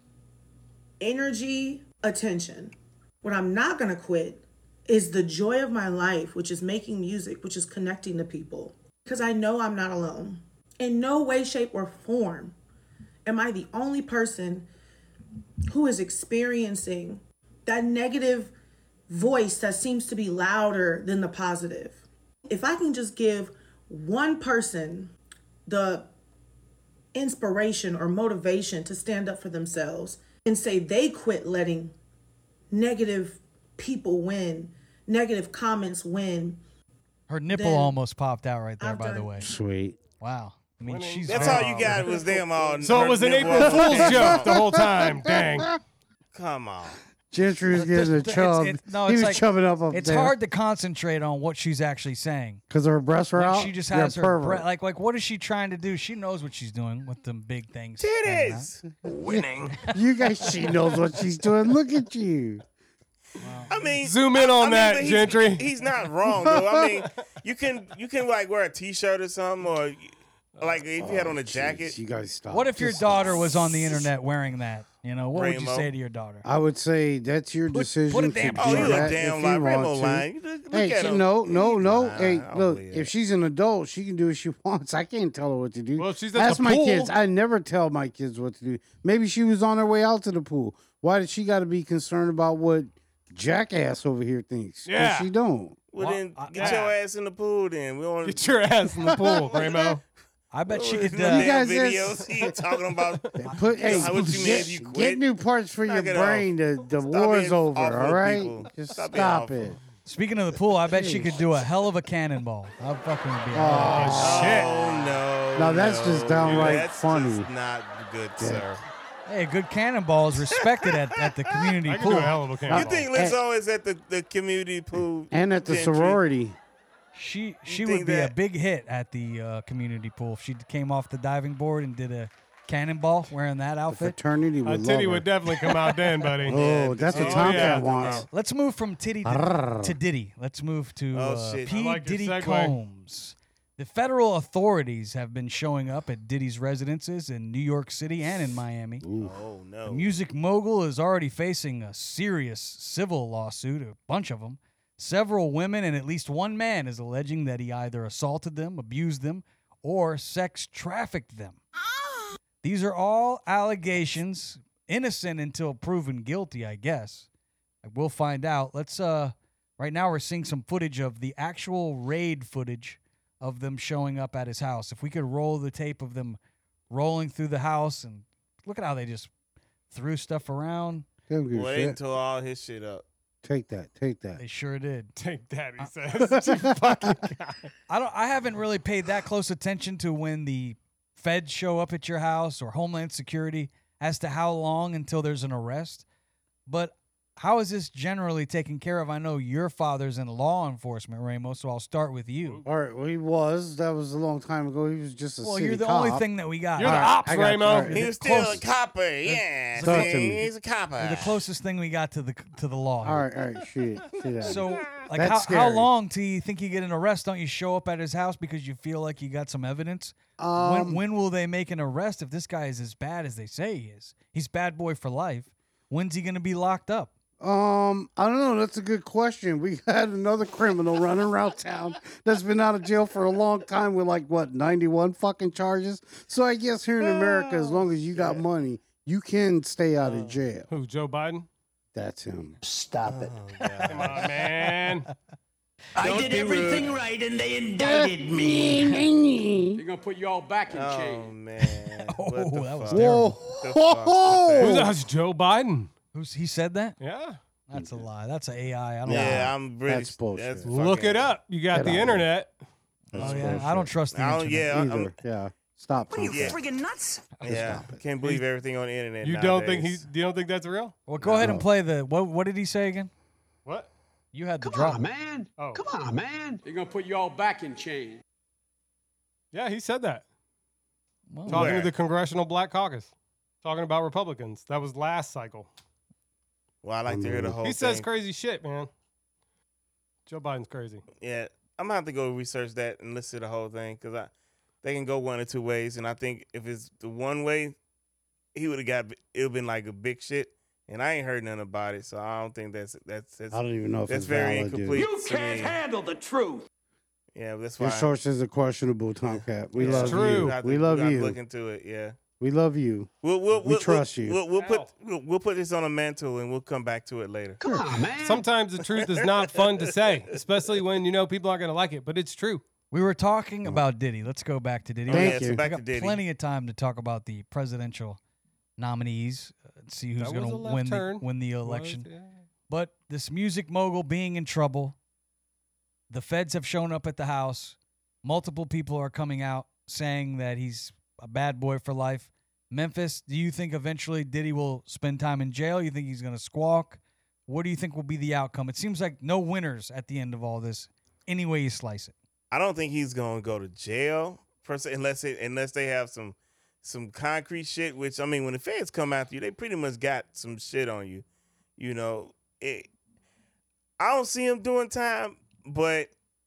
[SPEAKER 7] energy attention. What I'm not going to quit is the joy of my life, which is making music, which is connecting to people. Because I know I'm not alone. In no way, shape, or form am I the only person who is experiencing that negative voice that seems to be louder than the positive. If I can just give one person the inspiration or motivation to stand up for themselves and say they quit letting negative people win, negative comments win,
[SPEAKER 1] Her nipple
[SPEAKER 7] then
[SPEAKER 1] almost popped out right there,
[SPEAKER 7] I've
[SPEAKER 1] by the
[SPEAKER 7] done-
[SPEAKER 1] way.
[SPEAKER 4] Sweet.
[SPEAKER 1] Wow. I mean,
[SPEAKER 2] Winning.
[SPEAKER 1] she's
[SPEAKER 3] That's
[SPEAKER 1] very-
[SPEAKER 3] all you got was them all.
[SPEAKER 2] So
[SPEAKER 3] her
[SPEAKER 2] it was an
[SPEAKER 3] nipple
[SPEAKER 2] April
[SPEAKER 3] all
[SPEAKER 2] Fool's
[SPEAKER 3] came
[SPEAKER 2] joke
[SPEAKER 3] out.
[SPEAKER 2] the whole time. Dang.
[SPEAKER 3] Come on.
[SPEAKER 4] Gentry was
[SPEAKER 1] It's-
[SPEAKER 4] getting a
[SPEAKER 1] it's-
[SPEAKER 4] chub.
[SPEAKER 1] it- no,
[SPEAKER 4] he
[SPEAKER 1] it's
[SPEAKER 4] was
[SPEAKER 1] like-
[SPEAKER 4] chubbing up up
[SPEAKER 1] It's
[SPEAKER 4] there.
[SPEAKER 1] hard to concentrate on what she's actually saying.
[SPEAKER 4] because her breasts were
[SPEAKER 1] When
[SPEAKER 4] out.
[SPEAKER 1] she just
[SPEAKER 4] You're a
[SPEAKER 1] has her
[SPEAKER 4] pervert.
[SPEAKER 1] breath. Like, like, what is she trying to do? She knows what she's doing with them big things. hanging out.
[SPEAKER 3] Titties.
[SPEAKER 4] You guys, she knows what she's doing. Look at you.
[SPEAKER 3] I mean,
[SPEAKER 2] Zoom in
[SPEAKER 3] I-
[SPEAKER 2] on
[SPEAKER 3] I mean,
[SPEAKER 2] that,
[SPEAKER 3] but he's-
[SPEAKER 2] Gentry.
[SPEAKER 3] He's not wrong though. I mean, you can you can like wear a t-shirt or something, or like if you had on a jacket.
[SPEAKER 4] Jeez, you guys stop.
[SPEAKER 1] What if your
[SPEAKER 4] Just-
[SPEAKER 1] daughter was on the internet wearing that? You know, what would you
[SPEAKER 3] Rainbow.
[SPEAKER 1] say to your daughter?
[SPEAKER 4] I would say that's your
[SPEAKER 1] Put-
[SPEAKER 4] decision.
[SPEAKER 1] put a
[SPEAKER 4] to
[SPEAKER 1] damn-
[SPEAKER 4] do
[SPEAKER 3] Oh, you
[SPEAKER 4] that
[SPEAKER 3] a damn
[SPEAKER 4] if
[SPEAKER 3] lie.
[SPEAKER 4] you
[SPEAKER 3] Rainbow
[SPEAKER 4] want to.
[SPEAKER 3] line. You Look, look
[SPEAKER 4] Hey,
[SPEAKER 3] at
[SPEAKER 4] she,
[SPEAKER 3] him.
[SPEAKER 4] no, no,
[SPEAKER 3] He's
[SPEAKER 4] no.
[SPEAKER 3] lying.
[SPEAKER 4] Hey,
[SPEAKER 3] I don't
[SPEAKER 4] look,
[SPEAKER 3] believe
[SPEAKER 4] if
[SPEAKER 3] that.
[SPEAKER 4] she's an adult, she can do what she wants. I can't tell her what to do.
[SPEAKER 2] Well, if she's at
[SPEAKER 4] That's
[SPEAKER 2] the
[SPEAKER 4] my
[SPEAKER 2] pool-
[SPEAKER 4] kids. I never tell my kids what to do. Maybe she was on her way out to the pool. Why did she got to be concerned about what jackass over here thinks? 'Cause
[SPEAKER 2] Yeah.
[SPEAKER 4] she don't.
[SPEAKER 3] Well,
[SPEAKER 1] Well,
[SPEAKER 3] then
[SPEAKER 1] I-
[SPEAKER 3] get
[SPEAKER 2] I-
[SPEAKER 3] your ass in the pool. Then we want
[SPEAKER 2] Get your ass in the pool, Rainbow.
[SPEAKER 1] I bet she
[SPEAKER 3] Look
[SPEAKER 1] could.
[SPEAKER 3] at
[SPEAKER 1] Uh,
[SPEAKER 3] the damn
[SPEAKER 4] guys is-
[SPEAKER 3] videos he talking about.
[SPEAKER 4] Put hey,
[SPEAKER 3] How would you mean
[SPEAKER 4] get,
[SPEAKER 3] if you
[SPEAKER 4] get
[SPEAKER 3] quit?
[SPEAKER 4] new parts for your
[SPEAKER 3] Knock it off.
[SPEAKER 4] brain. The, the
[SPEAKER 3] Stop
[SPEAKER 4] war's
[SPEAKER 3] being
[SPEAKER 4] over.
[SPEAKER 3] awful
[SPEAKER 4] All right,
[SPEAKER 3] people.
[SPEAKER 4] just
[SPEAKER 3] Stop
[SPEAKER 4] stop,
[SPEAKER 3] being awful.
[SPEAKER 4] it.
[SPEAKER 1] speaking of the pool, I bet she could do a hell of a cannonball. I fucking would be.
[SPEAKER 4] Oh,
[SPEAKER 2] Shit.
[SPEAKER 3] Oh no.
[SPEAKER 4] Now that's
[SPEAKER 3] no.
[SPEAKER 4] just downright
[SPEAKER 3] That's
[SPEAKER 4] funny.
[SPEAKER 3] just not good, sir.
[SPEAKER 1] Hey, a good cannonball is respected at, at the community
[SPEAKER 2] I can
[SPEAKER 1] pool.
[SPEAKER 2] do a hell of a
[SPEAKER 3] You
[SPEAKER 2] cannonball.
[SPEAKER 3] think Lizzo is at the, the community pool?
[SPEAKER 4] And at the
[SPEAKER 3] Gentry?
[SPEAKER 4] sorority.
[SPEAKER 1] She she
[SPEAKER 3] think
[SPEAKER 1] would be
[SPEAKER 3] that-
[SPEAKER 1] a big hit at the uh, community pool if she came off the diving board and did a cannonball wearing that
[SPEAKER 4] The
[SPEAKER 1] outfit.
[SPEAKER 4] fraternity
[SPEAKER 2] A
[SPEAKER 4] would
[SPEAKER 2] titty
[SPEAKER 4] love
[SPEAKER 2] would
[SPEAKER 4] her.
[SPEAKER 2] definitely come out then, buddy.
[SPEAKER 4] Oh, that's what
[SPEAKER 3] Oh,
[SPEAKER 4] Tomcat
[SPEAKER 2] yeah.
[SPEAKER 4] wants.
[SPEAKER 1] Let's move from titty to,
[SPEAKER 4] Arrgh.
[SPEAKER 1] to Diddy. Let's move to
[SPEAKER 3] Oh,
[SPEAKER 1] uh,
[SPEAKER 3] shit.
[SPEAKER 1] P.
[SPEAKER 2] I like your
[SPEAKER 1] Diddy
[SPEAKER 2] segue.
[SPEAKER 1] Combs. The federal authorities have been showing up at Diddy's residences in New York City and in Miami.
[SPEAKER 3] Oh
[SPEAKER 1] The
[SPEAKER 3] no.
[SPEAKER 1] music mogul is already facing a serious civil lawsuit, a bunch of them. Several women and at least one man is alleging that he either assaulted them, abused them, or sex trafficked them. These are all allegations, innocent until proven guilty, I guess. We'll find out. Let's uh right now we're seeing some footage of the actual raid footage of them showing up at his house. If we could roll the tape of them rolling through the house, and look at how they just threw stuff around.
[SPEAKER 4] They don't give a
[SPEAKER 3] Well, they
[SPEAKER 4] shit.
[SPEAKER 3] tore all his shit up.
[SPEAKER 4] Take that. Take that.
[SPEAKER 1] They sure did.
[SPEAKER 2] Take that, he says. You fucking guy.
[SPEAKER 1] I don't. I haven't really paid that close attention to when the feds show up at your house or Homeland Security as to how long until there's an arrest. But how is this generally taken care of? I know your father's in law enforcement, Ramos, so I'll start with you.
[SPEAKER 4] All right. Well, he was. That was a long time ago. He was just a
[SPEAKER 1] Well,
[SPEAKER 4] city
[SPEAKER 1] you're the
[SPEAKER 4] cop.
[SPEAKER 1] only thing that we got.
[SPEAKER 2] You're the
[SPEAKER 4] All right,
[SPEAKER 2] ops,
[SPEAKER 4] I got you.
[SPEAKER 2] Ramo.
[SPEAKER 4] All right.
[SPEAKER 3] He
[SPEAKER 1] the
[SPEAKER 3] was still
[SPEAKER 1] close-
[SPEAKER 3] a copper. Yeah.
[SPEAKER 4] Talk
[SPEAKER 3] see,
[SPEAKER 4] to me.
[SPEAKER 3] He's a copper.
[SPEAKER 1] You're the closest thing we got to the to the law. here.
[SPEAKER 4] All right. All right. Shit. Shit out.
[SPEAKER 1] So, like,
[SPEAKER 4] That's
[SPEAKER 1] how, how
[SPEAKER 4] scary.
[SPEAKER 1] long till you think you get an arrest? Don't you show up at his house because you feel like you got some evidence?
[SPEAKER 4] um,
[SPEAKER 1] when when will they make an arrest if this guy is as bad as they say he is? He's bad boy for life. When's he going to be locked up?
[SPEAKER 4] Um, I don't know. That's a good question. We had another criminal running around town that's been out of jail for a long time with like what ninety-one fucking charges. So I guess here in America, as long as you got money, you can stay out of jail.
[SPEAKER 2] Who, Joe Biden?
[SPEAKER 4] That's him.
[SPEAKER 6] Stop it.
[SPEAKER 2] Come on, man.
[SPEAKER 6] I did everything right and they indicted me.
[SPEAKER 8] They're gonna put you all back in
[SPEAKER 3] Oh
[SPEAKER 8] chains.
[SPEAKER 3] man. What
[SPEAKER 1] Oh,
[SPEAKER 3] the
[SPEAKER 1] that was
[SPEAKER 3] fuck?
[SPEAKER 1] terrible.
[SPEAKER 3] What the
[SPEAKER 4] Whoa.
[SPEAKER 3] fuck was that?
[SPEAKER 2] Who's that? That's Joe Biden.
[SPEAKER 1] Who's he said that?
[SPEAKER 2] Yeah.
[SPEAKER 1] That's a lie. That's an A I. I don't
[SPEAKER 3] Yeah, I'm British.
[SPEAKER 4] That's bullshit.
[SPEAKER 3] That's
[SPEAKER 2] Look
[SPEAKER 3] fucking-
[SPEAKER 2] it up. You got
[SPEAKER 4] Get
[SPEAKER 2] the
[SPEAKER 4] out of
[SPEAKER 2] internet.
[SPEAKER 1] know. Oh yeah, I don't trust the
[SPEAKER 3] I don't-
[SPEAKER 1] internet.
[SPEAKER 3] yeah, I'm-
[SPEAKER 4] Either. Yeah. Stop.
[SPEAKER 6] What are you
[SPEAKER 4] Tom.
[SPEAKER 3] Yeah.
[SPEAKER 6] friggin' nuts?
[SPEAKER 3] Yeah, can't believe everything on the internet.
[SPEAKER 2] You don't think he?
[SPEAKER 3] nowadays.
[SPEAKER 2] You don't think that's real?
[SPEAKER 1] Well, go ahead and
[SPEAKER 4] No.
[SPEAKER 1] play the. What What did he say again?
[SPEAKER 2] What?
[SPEAKER 1] You had the
[SPEAKER 8] Come
[SPEAKER 1] drop.
[SPEAKER 8] on, man.
[SPEAKER 2] Oh.
[SPEAKER 8] Come on, man. They're gonna put you all back in chains.
[SPEAKER 2] Yeah, he said that.
[SPEAKER 1] Well,
[SPEAKER 2] Talking
[SPEAKER 3] Where?
[SPEAKER 2] to the Congressional Black Caucus. Talking about Republicans. That was last cycle.
[SPEAKER 3] Well, I like to hear the whole
[SPEAKER 2] He
[SPEAKER 3] thing.
[SPEAKER 2] says crazy shit, man. Joe Biden's crazy.
[SPEAKER 3] Yeah, I'm gonna have to go research that and listen to the whole thing because I they can go one or two ways, and I think if it's the one way, he would have got it would been like a big shit, and I ain't heard nothing about it, so I don't think that's that's that's,
[SPEAKER 4] I don't even know if
[SPEAKER 3] that's
[SPEAKER 4] it's
[SPEAKER 3] very
[SPEAKER 4] valid, dude.
[SPEAKER 3] incomplete.
[SPEAKER 6] You
[SPEAKER 3] to
[SPEAKER 6] can't
[SPEAKER 3] me.
[SPEAKER 6] handle the truth.
[SPEAKER 3] Yeah, that's why
[SPEAKER 4] Your sources are questionable, Tomcat. We
[SPEAKER 3] Yeah.
[SPEAKER 4] love
[SPEAKER 2] It's true.
[SPEAKER 4] you.
[SPEAKER 3] have to-
[SPEAKER 4] We love
[SPEAKER 3] have to
[SPEAKER 4] you.
[SPEAKER 3] Look into it. Yeah,
[SPEAKER 4] We love you.
[SPEAKER 3] we'll, we'll,
[SPEAKER 4] We
[SPEAKER 3] we'll,
[SPEAKER 4] trust
[SPEAKER 3] we'll,
[SPEAKER 4] you.
[SPEAKER 3] We'll, we'll put
[SPEAKER 2] Ow.
[SPEAKER 3] we'll, we'll put this on a mantle and we'll come back to it later.
[SPEAKER 8] Come on, man.
[SPEAKER 2] Sometimes the truth is not fun to say, especially when you know people aren't going to like it, but it's true.
[SPEAKER 1] we were talking about Diddy. Let's go back to Diddy.
[SPEAKER 3] Oh,
[SPEAKER 4] Thank
[SPEAKER 3] yeah,
[SPEAKER 4] you.
[SPEAKER 3] so
[SPEAKER 1] I
[SPEAKER 3] back
[SPEAKER 1] got
[SPEAKER 3] to Diddy.
[SPEAKER 1] plenty of time to talk about the presidential nominees, uh, see who's
[SPEAKER 2] That
[SPEAKER 1] going
[SPEAKER 2] was
[SPEAKER 1] to
[SPEAKER 2] a left
[SPEAKER 1] win the,
[SPEAKER 2] turn.
[SPEAKER 1] win the
[SPEAKER 2] Was,
[SPEAKER 1] election.
[SPEAKER 2] yeah.
[SPEAKER 1] But this music mogul being in trouble, The feds have shown up at the house. Multiple people are coming out saying that he's a bad boy for life. Memphis, do you think eventually Diddy will spend time in jail? You think he's going to squawk? What do you think will be the outcome? It seems like no winners at the end of all this, any way you slice it.
[SPEAKER 3] I don't think he's gonna go to jail per se, unless it, unless they have some some concrete shit. Which I mean, when the feds come after you, they pretty much got some shit on you. You know, it, I don't see him doing time, but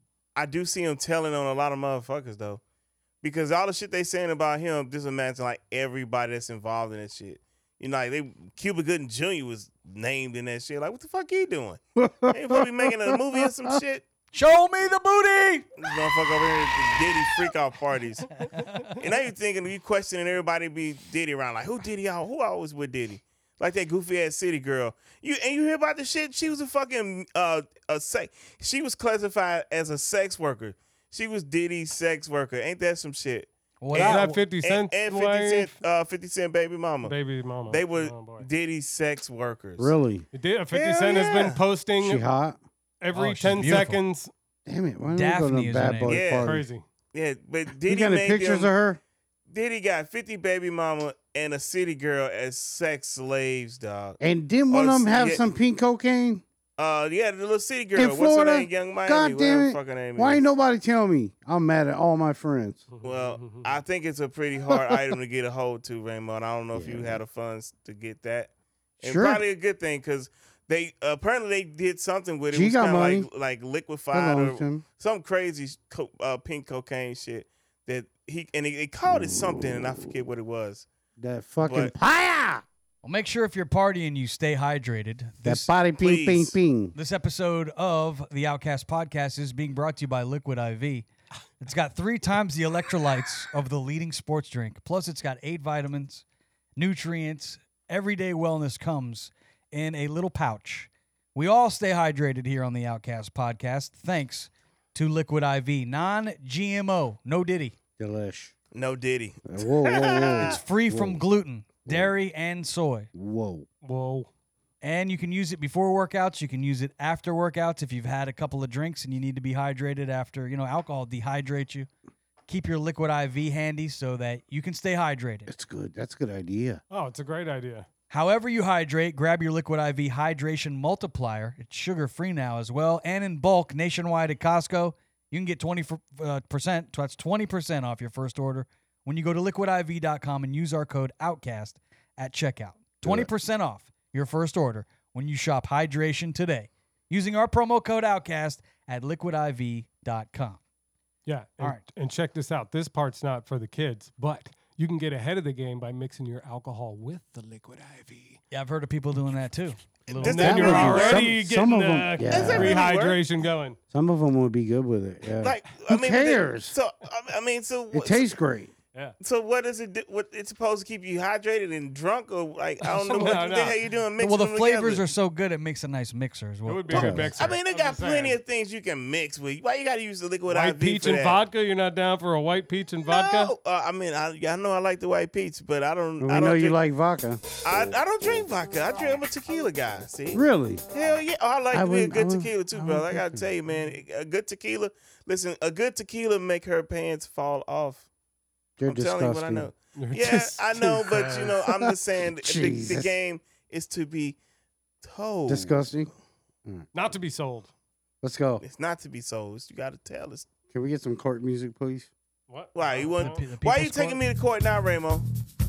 [SPEAKER 3] I do see him telling on a lot of motherfuckers though, because all the shit they saying about him, just imagine like everybody that's involved in that shit. You know, like they Cuba Gooding Junior was named in that shit. Like, what the fuck he doing? They probably making a movie or some shit.
[SPEAKER 1] Show me the booty.
[SPEAKER 3] This motherfucker over here at the Diddy freak out parties. And now you thinking, you questioning everybody be Diddy around. Like, who Diddy out? Who always with Diddy? Like that goofy ass city girl. You and you hear about the shit? She was a fucking uh a sex. She was classified as a sex worker. She was Diddy's sex worker. Ain't that some shit?
[SPEAKER 2] What and, that fifty Cent
[SPEAKER 3] and, and fifty Cent, uh, fifty Cent baby mama,
[SPEAKER 2] baby mama.
[SPEAKER 3] They were
[SPEAKER 2] oh,
[SPEAKER 3] Diddy's sex workers.
[SPEAKER 4] Really?
[SPEAKER 2] It did. fifty Hell Cent yeah. has been posting.
[SPEAKER 4] She hot?
[SPEAKER 2] Every
[SPEAKER 1] oh,
[SPEAKER 2] ten
[SPEAKER 1] beautiful.
[SPEAKER 2] seconds.
[SPEAKER 4] Damn it! Why
[SPEAKER 1] Daphne
[SPEAKER 4] is bad boy
[SPEAKER 3] yeah,
[SPEAKER 4] party?
[SPEAKER 2] Crazy.
[SPEAKER 3] Yeah, but Diddy
[SPEAKER 4] you got any
[SPEAKER 3] made
[SPEAKER 4] pictures
[SPEAKER 3] them,
[SPEAKER 4] of her?
[SPEAKER 3] Diddy got fifty baby mama and a city girl as sex slaves, dog.
[SPEAKER 4] And didn't one
[SPEAKER 3] or,
[SPEAKER 4] of them have
[SPEAKER 3] yeah,
[SPEAKER 4] some pink cocaine?
[SPEAKER 3] Uh, yeah, the little city girl.
[SPEAKER 4] In
[SPEAKER 3] What's
[SPEAKER 4] Florida?
[SPEAKER 3] her name? Young Miami.
[SPEAKER 4] God damn it!
[SPEAKER 3] Fucking name
[SPEAKER 4] Why
[SPEAKER 3] is.
[SPEAKER 4] ain't nobody tell me? I'm mad at all my friends.
[SPEAKER 3] Well, I think it's a pretty hard item to get a hold to, Raymond. I don't know if
[SPEAKER 4] Yeah.
[SPEAKER 3] you had the funds to get that. And
[SPEAKER 4] Sure.
[SPEAKER 3] probably a good thing because they uh, apparently they did something with it.
[SPEAKER 4] She
[SPEAKER 3] It was
[SPEAKER 4] got
[SPEAKER 3] kinda
[SPEAKER 4] money.
[SPEAKER 3] like like liquefied
[SPEAKER 4] Belongs to
[SPEAKER 3] or
[SPEAKER 4] him.
[SPEAKER 3] some crazy co- uh, pink cocaine shit that he and they, they called it something and I forget what it was.
[SPEAKER 4] That fucking
[SPEAKER 3] But-
[SPEAKER 4] pie.
[SPEAKER 1] Well, make sure if you're partying, you stay hydrated.
[SPEAKER 4] That
[SPEAKER 1] This,
[SPEAKER 4] body ping ping
[SPEAKER 3] please.
[SPEAKER 4] ping.
[SPEAKER 1] this episode of the Outcast Podcast is being brought to you by Liquid I V. It's got three times the electrolytes of the leading sports drink. Plus, it's got eight vitamins, nutrients. Everyday wellness comes in a little pouch. We all stay hydrated here on the Outcast Podcast thanks to Liquid I V. Non-G M O, no Diddy.
[SPEAKER 4] Delish.
[SPEAKER 3] No Diddy.
[SPEAKER 4] Whoa, whoa, whoa.
[SPEAKER 1] It's free from
[SPEAKER 4] Whoa.
[SPEAKER 1] gluten, dairy, and soy.
[SPEAKER 4] Whoa.
[SPEAKER 2] Whoa.
[SPEAKER 1] And you can use it before workouts. You can use it after workouts if you've had a couple of drinks and you need to be hydrated after, you know, alcohol dehydrates you. Keep your Liquid I V handy so that you can stay hydrated.
[SPEAKER 4] That's good. That's a good idea.
[SPEAKER 2] Oh, it's a great idea.
[SPEAKER 1] However you hydrate, grab your Liquid I V Hydration Multiplier. It's sugar-free now as well. And in bulk, nationwide at Costco, you can get twenty percent, that's twenty percent off your first order when you go to liquid I V dot com and use our code OUTCAST at checkout. twenty percent off your first order when you shop hydration today using our promo code OUTCAST at liquid I V dot com.
[SPEAKER 2] Yeah. And,
[SPEAKER 1] All right.
[SPEAKER 2] And check this out. This part's not for the kids, but you can get ahead of the game by mixing your alcohol with the Liquid I V.
[SPEAKER 1] Yeah, I've heard of people doing that too. Little-
[SPEAKER 3] Does
[SPEAKER 2] And then
[SPEAKER 3] that
[SPEAKER 2] you're
[SPEAKER 3] really
[SPEAKER 2] already
[SPEAKER 4] Some-
[SPEAKER 2] getting
[SPEAKER 4] some of
[SPEAKER 2] the
[SPEAKER 4] them- yeah. Does
[SPEAKER 3] that really work?
[SPEAKER 2] rehydration going.
[SPEAKER 4] Some of them would be good with it. Yeah.
[SPEAKER 3] Like
[SPEAKER 4] Who
[SPEAKER 3] I mean,
[SPEAKER 4] cares?
[SPEAKER 3] So I I mean, so
[SPEAKER 4] It tastes great.
[SPEAKER 2] Yeah.
[SPEAKER 3] So what does it do? What it's supposed to keep you hydrated and drunk, or like I don't know what
[SPEAKER 2] No,
[SPEAKER 3] the
[SPEAKER 2] no.
[SPEAKER 3] hell you doing mixing
[SPEAKER 1] well, the
[SPEAKER 3] them
[SPEAKER 1] flavors
[SPEAKER 3] together.
[SPEAKER 1] are so good, it makes a nice mixer as well.
[SPEAKER 2] It would be a good
[SPEAKER 4] Yeah.
[SPEAKER 2] mixer.
[SPEAKER 3] I mean, they
[SPEAKER 2] I'm
[SPEAKER 3] got
[SPEAKER 2] just saying.
[SPEAKER 3] plenty of things you can mix with. Why you got to use the liquid I
[SPEAKER 2] White
[SPEAKER 3] V
[SPEAKER 2] peach
[SPEAKER 3] for
[SPEAKER 2] and
[SPEAKER 3] that?
[SPEAKER 2] vodka? You're not down for a white peach and vodka?
[SPEAKER 3] No, uh, I mean, I, I know I like the white peach, but I don't.
[SPEAKER 4] We
[SPEAKER 3] I
[SPEAKER 4] know
[SPEAKER 3] don't
[SPEAKER 4] you
[SPEAKER 3] drink,
[SPEAKER 4] like vodka.
[SPEAKER 3] I, I don't drink vodka. I drink. I'm a tequila guy. See,
[SPEAKER 4] Really?
[SPEAKER 3] hell yeah. Oh, I like
[SPEAKER 4] I
[SPEAKER 3] to be a
[SPEAKER 4] wouldn't-
[SPEAKER 3] good
[SPEAKER 4] I wouldn't-
[SPEAKER 3] tequila too,
[SPEAKER 4] I
[SPEAKER 3] bro.
[SPEAKER 4] wouldn't
[SPEAKER 3] I gotta
[SPEAKER 4] think
[SPEAKER 3] tell you, man, a good tequila. Listen, a good tequila make her pants fall off.
[SPEAKER 4] You're
[SPEAKER 3] I'm
[SPEAKER 4] disgusting.
[SPEAKER 3] telling you what I know.
[SPEAKER 2] You're
[SPEAKER 3] Yeah,
[SPEAKER 2] just
[SPEAKER 3] I know,
[SPEAKER 2] too
[SPEAKER 3] but you know, I'm just saying the, the, the
[SPEAKER 4] Jesus.
[SPEAKER 3] game is to be told.
[SPEAKER 4] Disgusting.
[SPEAKER 2] Not to be sold.
[SPEAKER 4] Let's go.
[SPEAKER 3] It's not to be sold. It's- You got to tell us.
[SPEAKER 4] Can we get some court music, please?
[SPEAKER 2] What?
[SPEAKER 3] Why you want?
[SPEAKER 1] The- the
[SPEAKER 3] Why are you
[SPEAKER 1] People's
[SPEAKER 3] taking
[SPEAKER 1] Court?
[SPEAKER 3] me to court now, Ramo?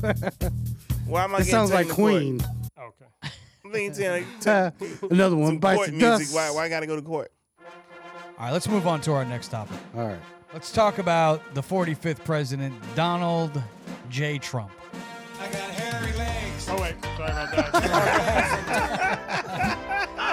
[SPEAKER 3] Why am I?
[SPEAKER 4] It
[SPEAKER 3] getting
[SPEAKER 4] sounds like
[SPEAKER 3] taken to court?
[SPEAKER 4] Queen.
[SPEAKER 2] Okay.
[SPEAKER 3] I'm thinking to
[SPEAKER 4] Uh,
[SPEAKER 3] take
[SPEAKER 4] another one
[SPEAKER 3] some
[SPEAKER 4] bites
[SPEAKER 3] court
[SPEAKER 4] the
[SPEAKER 3] music.
[SPEAKER 4] dust.
[SPEAKER 3] Why? Why I gotta go to court?
[SPEAKER 1] All right, let's move on to our next topic.
[SPEAKER 4] All right.
[SPEAKER 1] Let's talk about the forty-fifth president, Donald J. Trump.
[SPEAKER 2] Oh, wait. Sorry about that.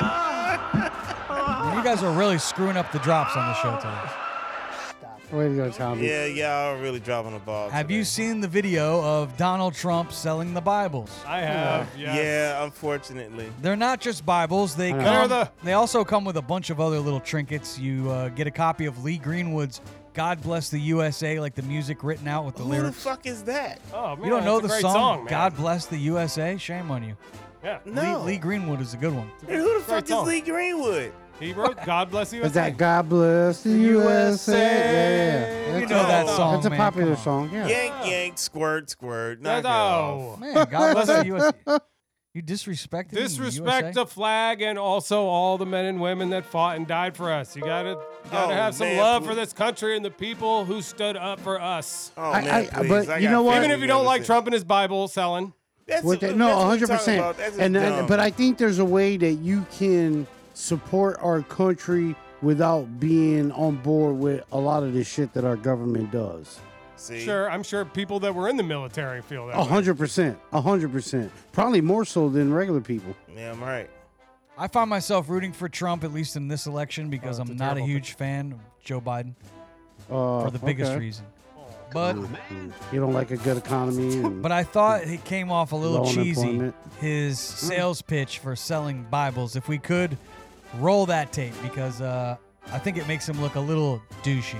[SPEAKER 1] You guys are really screwing up the drops on the show today.
[SPEAKER 4] Way to go, Tommy.
[SPEAKER 3] Yeah, y'all are really dropping the ball.
[SPEAKER 1] Have
[SPEAKER 3] today.
[SPEAKER 1] you seen the video of Donald Trump selling the Bibles?
[SPEAKER 2] I have. Yes.
[SPEAKER 3] Yeah, unfortunately.
[SPEAKER 1] They're not just Bibles. They
[SPEAKER 4] I know.
[SPEAKER 1] come.
[SPEAKER 2] They're the-
[SPEAKER 1] They also come with a bunch of other little trinkets. You uh, get a copy of Lee Greenwood's "God Bless the U S A," like the music written out with the
[SPEAKER 3] Who
[SPEAKER 1] lyrics.
[SPEAKER 3] the fuck is that?
[SPEAKER 2] Oh, man.
[SPEAKER 1] You don't know
[SPEAKER 2] that's
[SPEAKER 1] the
[SPEAKER 2] a great
[SPEAKER 1] song,
[SPEAKER 2] man.
[SPEAKER 1] "God Bless the U S A"? Shame on you.
[SPEAKER 2] Yeah.
[SPEAKER 3] No.
[SPEAKER 1] Lee, Lee Greenwood is a good one.
[SPEAKER 3] Hey, who the
[SPEAKER 2] Great
[SPEAKER 3] fuck is
[SPEAKER 2] song.
[SPEAKER 3] Lee Greenwood?
[SPEAKER 2] He wrote "God Bless the U S A."
[SPEAKER 4] Is that God bless the U S A? Yeah, yeah.
[SPEAKER 1] You
[SPEAKER 4] That's
[SPEAKER 1] know
[SPEAKER 4] a-
[SPEAKER 1] that song,
[SPEAKER 4] That's a
[SPEAKER 1] man.
[SPEAKER 4] popular
[SPEAKER 1] Come on.
[SPEAKER 4] song. Yeah.
[SPEAKER 3] Yank, yank, squirt, squirt. Knock it
[SPEAKER 2] No.
[SPEAKER 3] off.
[SPEAKER 1] Man, God bless the U S A. You disrespected
[SPEAKER 2] Disrespect
[SPEAKER 1] the U S A?
[SPEAKER 2] the flag and also all the men and women that fought and died for us. You gotta gotta
[SPEAKER 3] Oh,
[SPEAKER 2] have some
[SPEAKER 3] man,
[SPEAKER 2] love
[SPEAKER 3] please.
[SPEAKER 2] for this country and the people who stood up for us.
[SPEAKER 3] Oh,
[SPEAKER 4] I-
[SPEAKER 3] man,
[SPEAKER 4] I-
[SPEAKER 3] please.
[SPEAKER 4] but
[SPEAKER 3] I
[SPEAKER 4] you
[SPEAKER 3] got
[SPEAKER 4] know what?
[SPEAKER 2] Even
[SPEAKER 3] family
[SPEAKER 2] if you don't like
[SPEAKER 3] members
[SPEAKER 2] Trump and his Bible selling.
[SPEAKER 3] That's
[SPEAKER 4] With
[SPEAKER 3] what-
[SPEAKER 4] the- no,
[SPEAKER 3] that's what
[SPEAKER 4] one
[SPEAKER 3] we're
[SPEAKER 4] hundred
[SPEAKER 3] talking
[SPEAKER 4] percent.
[SPEAKER 3] about. That's just
[SPEAKER 4] And
[SPEAKER 3] dumb.
[SPEAKER 4] uh, but I think there's a way that you can support our country without being on board with a lot of the shit that our government does.
[SPEAKER 3] See?
[SPEAKER 2] Sure, I'm sure people that were in the military feel that
[SPEAKER 4] A
[SPEAKER 2] way.
[SPEAKER 4] hundred percent, a hundred percent, probably more so than regular people.
[SPEAKER 3] Yeah, I'm right.
[SPEAKER 1] I find myself rooting for Trump, at least in this election, because
[SPEAKER 2] Oh, it's
[SPEAKER 1] I'm
[SPEAKER 2] a
[SPEAKER 1] not a
[SPEAKER 2] terrible
[SPEAKER 1] huge fan of Joe Biden
[SPEAKER 4] Uh,
[SPEAKER 1] for the biggest
[SPEAKER 4] okay.
[SPEAKER 1] reason. But
[SPEAKER 4] You don't like a good economy, and
[SPEAKER 1] but I thought he came off a little
[SPEAKER 4] Low
[SPEAKER 1] cheesy.
[SPEAKER 4] unemployment.
[SPEAKER 1] His sales pitch for selling Bibles. If we could roll that tape, because uh, I think it makes him look a little douchey.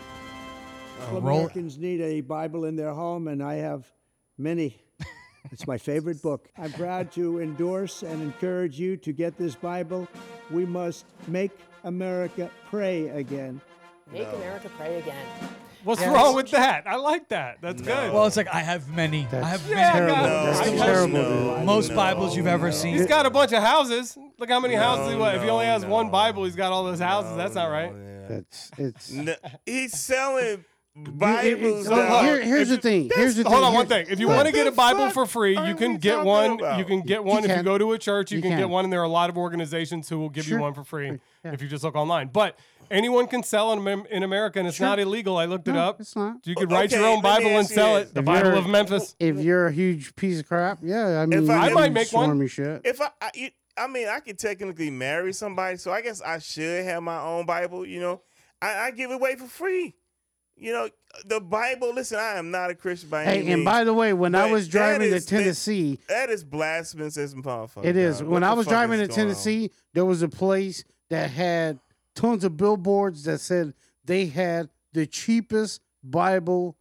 [SPEAKER 1] Uh, roll.
[SPEAKER 9] Americans need a Bible in their home, and I have many. It's my favorite book. I'm proud to endorse and encourage you to get this Bible. We must make America pray again.
[SPEAKER 10] Make America pray again.
[SPEAKER 2] What's
[SPEAKER 1] Yeah,
[SPEAKER 2] wrong
[SPEAKER 1] it's-
[SPEAKER 2] with that? I like that. That's good.
[SPEAKER 1] Well, it's like I have many. I
[SPEAKER 4] That's
[SPEAKER 1] have
[SPEAKER 2] Yeah,
[SPEAKER 1] many.
[SPEAKER 4] terrible.
[SPEAKER 2] no,
[SPEAKER 4] That's
[SPEAKER 2] I-
[SPEAKER 4] terrible,
[SPEAKER 3] no,
[SPEAKER 4] dude.
[SPEAKER 1] Most
[SPEAKER 3] no,
[SPEAKER 1] Bibles you've ever
[SPEAKER 3] no.
[SPEAKER 1] seen.
[SPEAKER 2] He's got a bunch of houses. Look how many
[SPEAKER 3] No,
[SPEAKER 2] houses he what? If he only has
[SPEAKER 3] no,
[SPEAKER 2] one
[SPEAKER 3] no.
[SPEAKER 2] Bible, he's got all those houses. That's not right.
[SPEAKER 4] That's it's.
[SPEAKER 3] No, he's selling
[SPEAKER 4] It-
[SPEAKER 3] Bibles.
[SPEAKER 4] it-
[SPEAKER 3] dog.
[SPEAKER 4] here- here's the thing. Here's the thing.
[SPEAKER 2] Hold on, one
[SPEAKER 4] Here-
[SPEAKER 2] thing. If you
[SPEAKER 4] Look,
[SPEAKER 2] want to get a
[SPEAKER 3] the
[SPEAKER 2] Bible
[SPEAKER 3] fuck
[SPEAKER 2] for free,
[SPEAKER 3] are
[SPEAKER 2] you
[SPEAKER 3] we
[SPEAKER 2] can get
[SPEAKER 3] talking
[SPEAKER 2] one.
[SPEAKER 3] about?
[SPEAKER 2] You can get one if you
[SPEAKER 4] can.
[SPEAKER 2] go to a church. You,
[SPEAKER 4] You
[SPEAKER 2] can,
[SPEAKER 4] can.
[SPEAKER 2] get one, and there are a lot of organizations who will give
[SPEAKER 4] Sure.
[SPEAKER 2] you one for free
[SPEAKER 4] Yeah.
[SPEAKER 2] if you just look online. But anyone can sell in, Am- in America, and it's
[SPEAKER 4] Sure.
[SPEAKER 2] not illegal. I looked it
[SPEAKER 4] No,
[SPEAKER 2] up.
[SPEAKER 4] it's not.
[SPEAKER 2] You could write
[SPEAKER 3] Okay,
[SPEAKER 2] your own
[SPEAKER 3] let me
[SPEAKER 2] Bible and
[SPEAKER 3] ask you
[SPEAKER 2] sell
[SPEAKER 3] this.
[SPEAKER 2] it. The
[SPEAKER 4] If
[SPEAKER 2] Bible
[SPEAKER 4] you're-
[SPEAKER 2] of Memphis.
[SPEAKER 4] If you're a huge piece of crap, yeah, I mean,
[SPEAKER 3] I-
[SPEAKER 4] you
[SPEAKER 3] I
[SPEAKER 2] might make one.
[SPEAKER 4] stormy shit.
[SPEAKER 3] If I, I, you, I mean, I could technically marry somebody, so I guess I should have my own Bible. You know, I, I give it away for free. You know, the Bible. Listen, I am not a Christian by any
[SPEAKER 4] Hey,
[SPEAKER 3] means.
[SPEAKER 4] and by the way, when I
[SPEAKER 3] but
[SPEAKER 4] was
[SPEAKER 3] that
[SPEAKER 4] driving
[SPEAKER 3] is-
[SPEAKER 4] to Tennessee,
[SPEAKER 3] that is blasphemous as a motherfucker.
[SPEAKER 4] it is.
[SPEAKER 3] dog.
[SPEAKER 4] When
[SPEAKER 3] What
[SPEAKER 4] I
[SPEAKER 3] the
[SPEAKER 4] was
[SPEAKER 3] fuck
[SPEAKER 4] driving
[SPEAKER 3] is
[SPEAKER 4] to
[SPEAKER 3] going on?
[SPEAKER 4] Tennessee, there was a place that had tons of billboards that said they had the cheapest Bible